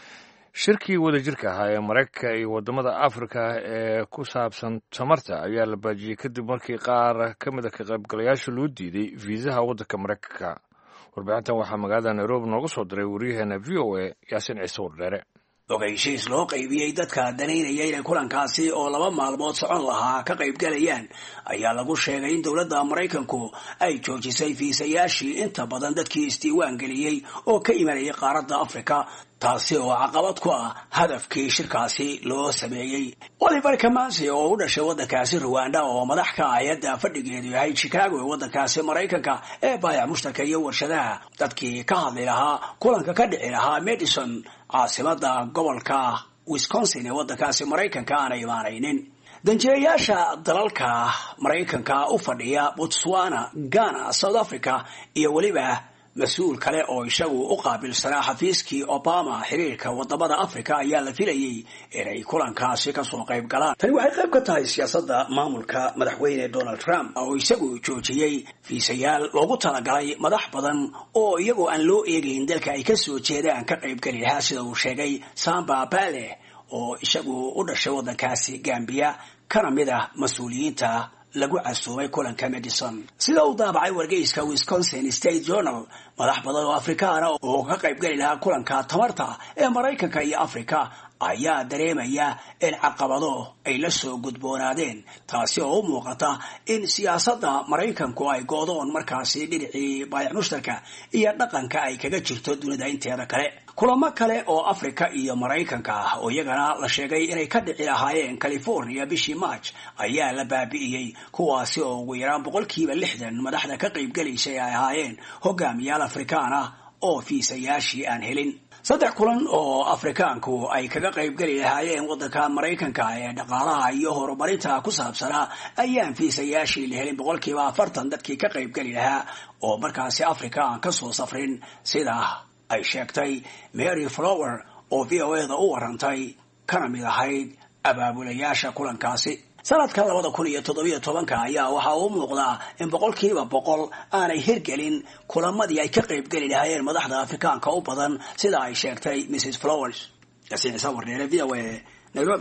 shirkii wadajirka ahaa ee maraykanka iyo waddamada afrika ee ku saabsan tamarta ayaa la baajiyey kadib markii qaar ka mid a ka qaybgalayaasha loo diiday fiisaha waddanka maraykanka. warbixintan waxaa magaalada nairobi nooga soo diray waryaheena v o a yaasiin ciise wardheere. ogeysiis loo qaybiyey dadka danaynaya inay kulankaasi oo laba maalmood socon lahaa ka qaybgalayaan ayaa lagu sheegay in dowladda maraykanku ay joojisay fiisayaashii inta badan dadkii isdiiwaan geliyey oo ka imanayay qaaradda afrika, taasi oo caqabad ku ah hadafkii shirkaasi loo sameeyey. Oliver Kamanzi oo u dhashay waddankaasi Rwanda oo madax ka hay'adda fadhigeedu yahay Chicago ee waddankaasi Maraykanka ee baayac mushtarka iyo warshadaha, dadkii ka hadli lahaa kulanka ka dhici lahaa Madison caasimada gobolka Wisconsin ee waddankaasi Maraykanka aanay imaanaynin. danjeeyaasha dalalka Maraykanka u fadhiya Botswana, Ghana, South Africa iyo weliba mas-uul kale oo isagu u qaabilsanaa xafiiskii Obama xiriirka wadamada Afrika ayaa la filayay inay kulankaasi ka soo qayb galaan. Tani waxay qayb ka tahay siyaasadda maamulka madaxweyne Donald Trump oo isagu joojiyey fiisayaal loogu talagalay madax badan oo iyagoo aan loo eegayn dalka ay ka soo jeedaan ka qayb gali lahaa, sida uu sheegay Samba Bale oo isagu u dhashay waddankaasi Gambia kana mid ah mas-uuliyiinta lagu casuumay kulanka Madison. Sida uu daabacay wargeyska Wisconsin State Journal, madax badan oo Afrikaan ah oo ka qayb gali lahaa kulanka tamarta ee Maraykanka iyo Afrika ayaa dareemaya in caqabado ay la soo gudboonaadeen, taasi oo u muuqata in siyaasadda Maraykanku ay goodoon markaasi dhinacii baayac mushtarka iyo dhaqanka ay kaga jirto dunida inteeda kale. kulamo kale oo Afrika iyo Maraykanka ah oo iyagana la sheegay inay ka dhici lahaayeen California bishii March ayaa la baabi'iyey, kuwaasi oo ugu yaraan boqolkiiba lixdan madaxda ka qayb galaysay ay ahaayeen hogaamiyaal Afrikaan ah oo fiisayaashii aan helin. saddex kulan oo Afrikaanku ay kaga qayb gali lahaayeen waddanka Maraykanka ee dhaqaalaha iyo horumarinta ku saabsanaa ayaan fiisayaashii la helin boqolkiiba afartan dadkii ka qayb gali lahaa oo markaasi Afrika aan ka soo safrin, sida ay sheegtay Mary Flower oo V O A da u warantay kana mid ahayd abaabulayaasha kulankaasi. sanadka labada kun iyo toddobiyo tobanka ayaa waxa uu muuqdaa in boqolkiiba boqol aanay hirgelin kulamadii ay ka qayb gali lahaayeen madaxda Afrikaanka u badan, sida ay sheegtay Missus Flowers. Yaasiin Ciise Wardheere, V O A, Nairobi.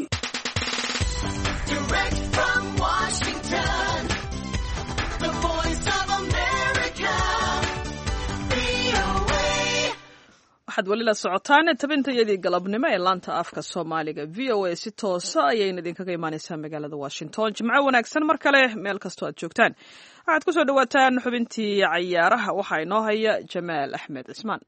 Direct from Washington, the voice of America, V O A. waxaad weli la socotaan tabintayadii galabnimo ee laanta afka Soomaaliga V O A. si toosa ayayna idinkaga imaanaysaa magaalada Washington. jimco wanaagsan mar kale meel kastoo aad joogtaan. waxaad ku soo dhawaataan xubintii cayaaraha, waxaa inoo haya Jamaal Axmed Cismaan.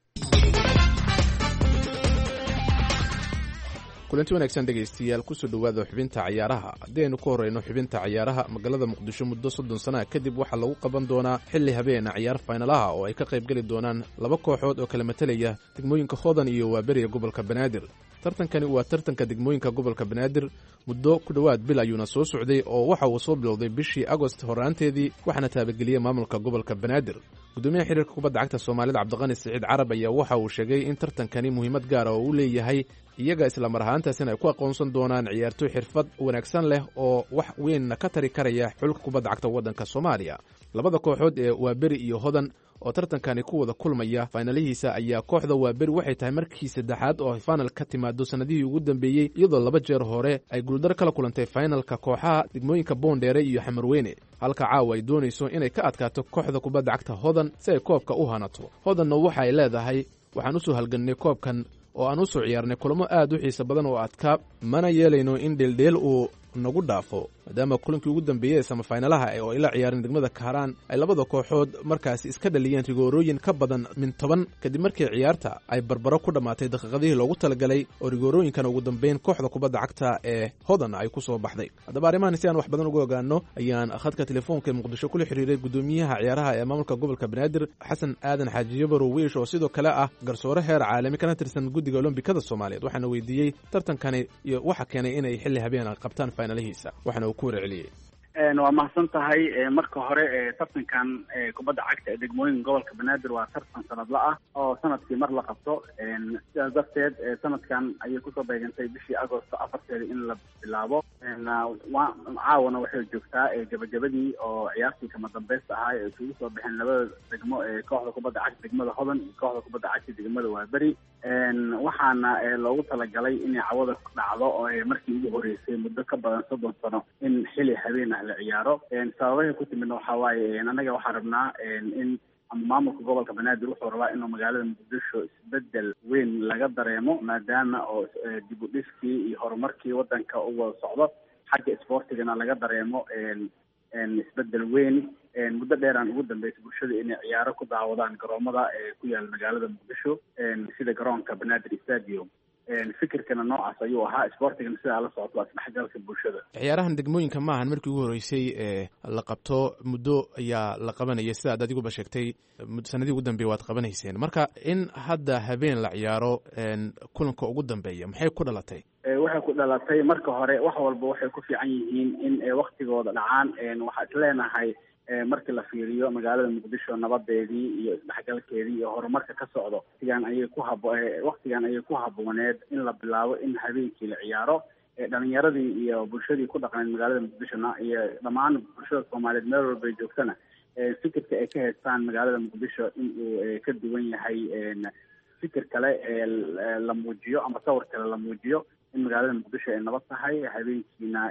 kulanti wanaagsan dhegaystayaal, kusoo dhawaada xubinta cayaaraha. haddaynu ku horeyno xubinta cayaaraha, magaalada muqdisho muddo soddon sana kadib waxaa lagu qaban doonaa xilli habeena ciyaar faynalaha oo ay ka qayb geli doonaan laba kooxood oo kala matalaya degmooyinka Hodan iyo Waaberiga gobolka Banaadir. tartankani waa tartanka degmooyinka gobolka Banaadir, muddo ku dhawaad bil ayuuna soo socday oo waxa uu soo bilowday bishii Agost horaanteedii, waxaana taabageliyay maamulka gobolka Banaadir. gudoomiyaha xiriirka kubadda cagta Soomaalida Cabdiqani Siciid Carab ayaa waxa uu sheegay in tartankani muhiimad gaar ah uu leeyahay, iyaga isla mar ahaantaasina ay ku aqoonsan doonaan ciyaartoy xirfad wanaagsan leh oo wax weyn ka tari karaya xulka kubadda cagta waddanka Soomaaliya. labada kooxood ee Waaberi iyo Hodan oo tartankani ku wada kulmaya finalihiisa ayaa kooxda Waaberi waxay tahay markii saddexaad oo final ka timaado sanadihii ugu dambeeyey, iyadoo laba jeer hore ay guuldar kala kulantay finalka kooxaha degmooyinka Boondheere iyo Xamarweyne, halka caawa ay doonayso inay ka adkaato kooxda kubadda cagta Hodan si ay koobka u hanato. Hodanna waxa ay leedahay waxaan u soo halgannay koobkan oo aan u soo ciyaarnay kulamo aad u xiiso badan oo adkaa, mana yeelayno in dheeldheel uu nagu dhaafo, maadaama kulankii ugu dambeeyey ee samafinalaha oo ay la ciyaareen degmada Kaaraan ay labada kooxood markaasi iska dhaliyeen rigoorooyin ka badan min toban kadib markii ciyaarta ay barbaro ku dhammaatay daqiiqadihii loogu talagalay oo rigoorooyinkana ugu dambeyn kooxda kubadda cagta ee Hodan ay ku soo baxday. haddaba arrimahan si aan wax badan uga ogaano ayaan khadka telefoonka ee Muqdisho kula xiriiray gudoomiyaha ciyaaraha ee maamulka gobolka Banaadir Xasan Aadan Xaaji Yabaro Wiish oo sidoo kale ah garsoore heer caalami kana tirsan guddiga Olombikada Soomaaliyeed, waxaana weydiiyey tartankani iyo waxa keenay inay xilli habeen qabtaan finalihiisa, waxaana uu ku warceliyey. waa mahadsan tahay marka hore tartankan kubadda cagta ee degmooyinka gobolka banaadir waa tartan sanadla ah oo sanadkii mar la qabto sidaas darteed sanadkan ayay kusoo beegantay bishii agosto afarteeda in la bilaabo caawana waxay joogtaa gabagabadii oo ciyaartii kama dambeysta ahaa ee isugu soo baxeen labada degmo ee kooxda kubadda cagta degmada hodan iyo kooxda kubadda cagta degmada waaberi waxaana loogu talagalay inay cawada ku dhacdo oo markii ugu horeysay muddo ka badan soddon sano in xili habeen ah la ciyaaro sababaha ku timidna waxaa waaye anaga waxaan rabnaa in maamulka gobolka banaadir wuxuu rabaa inuu magaalada muqdisho isbedel weyn laga dareemo maadaama oo dib u dhiskii iyo horumarkii wadanka u wada socdo xagga isboortigana laga dareemo isbedel weyn muddo dheeraan ugu dambeysay bulshada inay ciyaaro ku daawadaan garoomada ku yaala magaalada muqdisho sida garoonka banaadir stadium fikirkana noocaas ayuu ahaa isboortigana sidaa la socoto waa isdhexgalka bulshada ciyaarahan degmooyinka maahan markii ugu horreysay ee la qabto muddo ayaa la qabanaya sida ad adiguba sheegtay sanadii ugu dambeeya waad qabanayseen marka in hadda habeen la ciyaaro kulanka ugu dambeeya maxay ku dhalatay waxay ku dhalatay marka hore wax walba waxay ku fiican yihiin in waktigooda dhacaan waxaa isleenahay markii la fiiriyo magaalada muqdisho nabadeedii iyo isdhexgalkeedii iyo horumarka ka socdo waqtigan ayay ku habo waqtigan ayay ku habooneed in la bilaabo in habeenkii la ciyaaro dhalinyaradii iyo bulshadii ku dhaqaneed magaalada muqdishona iyo dhammaan bulshada soomaaliyeed meel walba ay joogtana fikirka ay ka haystaan magaalada muqdisho in uu ka duwan yahay fikir kale la muujiyo ama sawir kale la muujiyo in magaalada muqdisho ay nabad tahay habeenkiina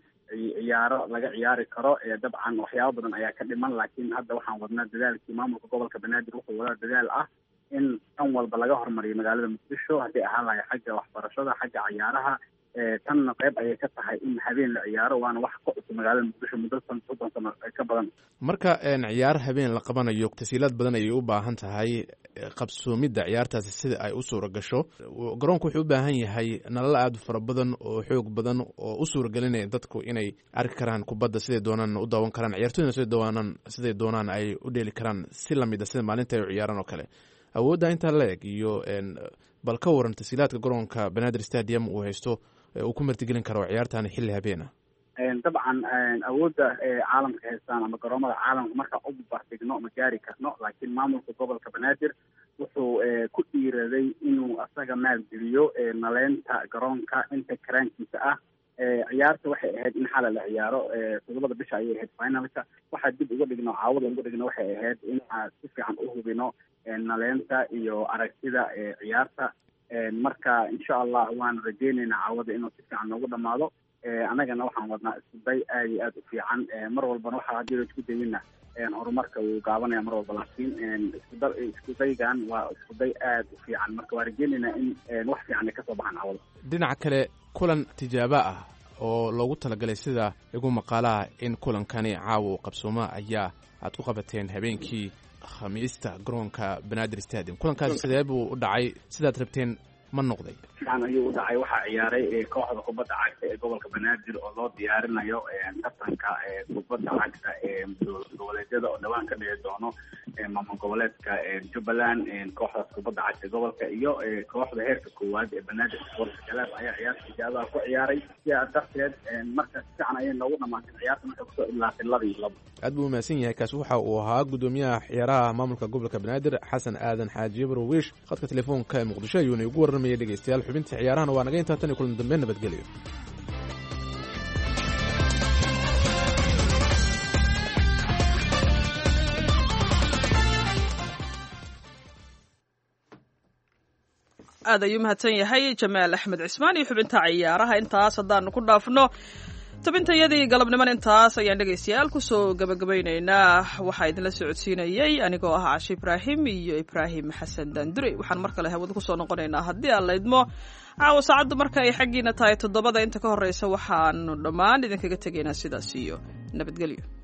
ciyaaro laga ciyaari karo dabcan waxyaaba badan ayaa ka dhiman laakiin hadda waxaan wadnaa dadaalkii maamulka gobolka banaadir wuxuu wadaa dadaal ah in dhan walba laga horumariyo magaalada muqdisho hadday ahaan lahay xagga waxbarashada xagga ciyaaraha tanna qayb ayay ka tahay in habeen la ciyaaro waana wax ka cusub magaalada muqdisho muddo san soddon sano ka badan marka ciyaar habeen la qabanayo tasiilaad badan ayay u baahan tahay qabsoomidda ciyaartaasi sida ay u suura gasho garoonku wuxuu u baahan yahay nalal aad u fara badan oo xoog badan oo u suuragelinaya dadku inay arki karaan kubadda siday doonaan u daawan karaan ciyaartooyna siday doonaan siday doonaan ay u dheeli karaan si lamid a sida maalinta ay u ciyaaraan oo kale awoodda intaa la eg iyo bal ka waran tasiilaadka garoonka banaadir stadium uu haysto uu ku martigelin karo ciyaartaani xilli habeena dabcan awoodda caalamka haystaan ama garoomada caalamka markaan u barbardhigno ma gaari karno laakiin maamulka gobolka banaadir wuxuu ku dhiiraday inuu asaga maalgeliyo naleynta garoonka inta karaankiisa ah ciyaarta waxay ahayd in xala la ciyaaro todobada bisha ayay ahayd finalka waxaa dib uga dhigno caawada uga dhigno waxay ahayd in aan si fiican u hubino naleynta iyo aragtida ciyaarta marka insha allah waan rajeyneynaa caawada inuu si fiican noogu dhamaado annagana waxaan wadnaa iskuday aad iyo aad u fiican mar walbana waxaa haddii isku dayina horumarka wuu gaabanaya mar walba laakiin iskuda iskudaygan waa iskuday aad u fiican marka waa rajeyneynaa in wax fiican ay kasoo baxaan caawada dhinaca kale kulan tijaabo ah oo loogu talagalay sida igu maqaalaha in kulankani caawa uu qabsooma ayaa aad ku qabateen habeenkii khamiista garoonka banaadir stadium kulankaasi sidee buu u dhacay sidaad rabteen ma noqday fiican ayuu u dhacay waxaa ciyaaray kooxda kubadda cagta ee gobolka banaadir oo loo diyaarinayo tartanka kubadda cagta ee goboleedyada oo dhawaan ka dhici doono maamul goboleedka jubbaland kooxdaas kubadda cagta ee gobolka iyo kooxda heerka koowaad ee banaadir sports club ayaa ciyaarta tijaabaha ku ciyaaray sidaa darteed marka si fiican ayay noogu dhamaatay ciyaarta marka kusoo ilaatay laba iyo labo aad buu umahadsan yahay kaasi waxa uu ahaa gudoomiyaha ciyaaraha maamulka gobolka banaadir xasan aadan xaaji barwish khadka telefoonka ee muqdisho ayuuna igu warramayay dhegeystayaal xubinta ciyaarahana waa naga intaa tan iyo kulan dambe nabadgelyo aad ayuu mahadsan yahay jamaal axmed cismaan iyo xubinta ciyaaraha intaas haddaanu ku dhaafno tabintayadii galabniman intaas ayaan dhegaystayaal kusoo gabagabaynaynaa waxaa idinla socodsiinayey anigoo ah cashi ibraahim iyo ibraahim xasan daandure waxaan mar kale hawada kusoo noqonaynaa haddii aan laydmo caawa saacaddu marka ay xaggiina tahay toddobada inta ka horreysa waxaanu dhammaan idinkaga tegaynaa sidaas iyo nabadgelyo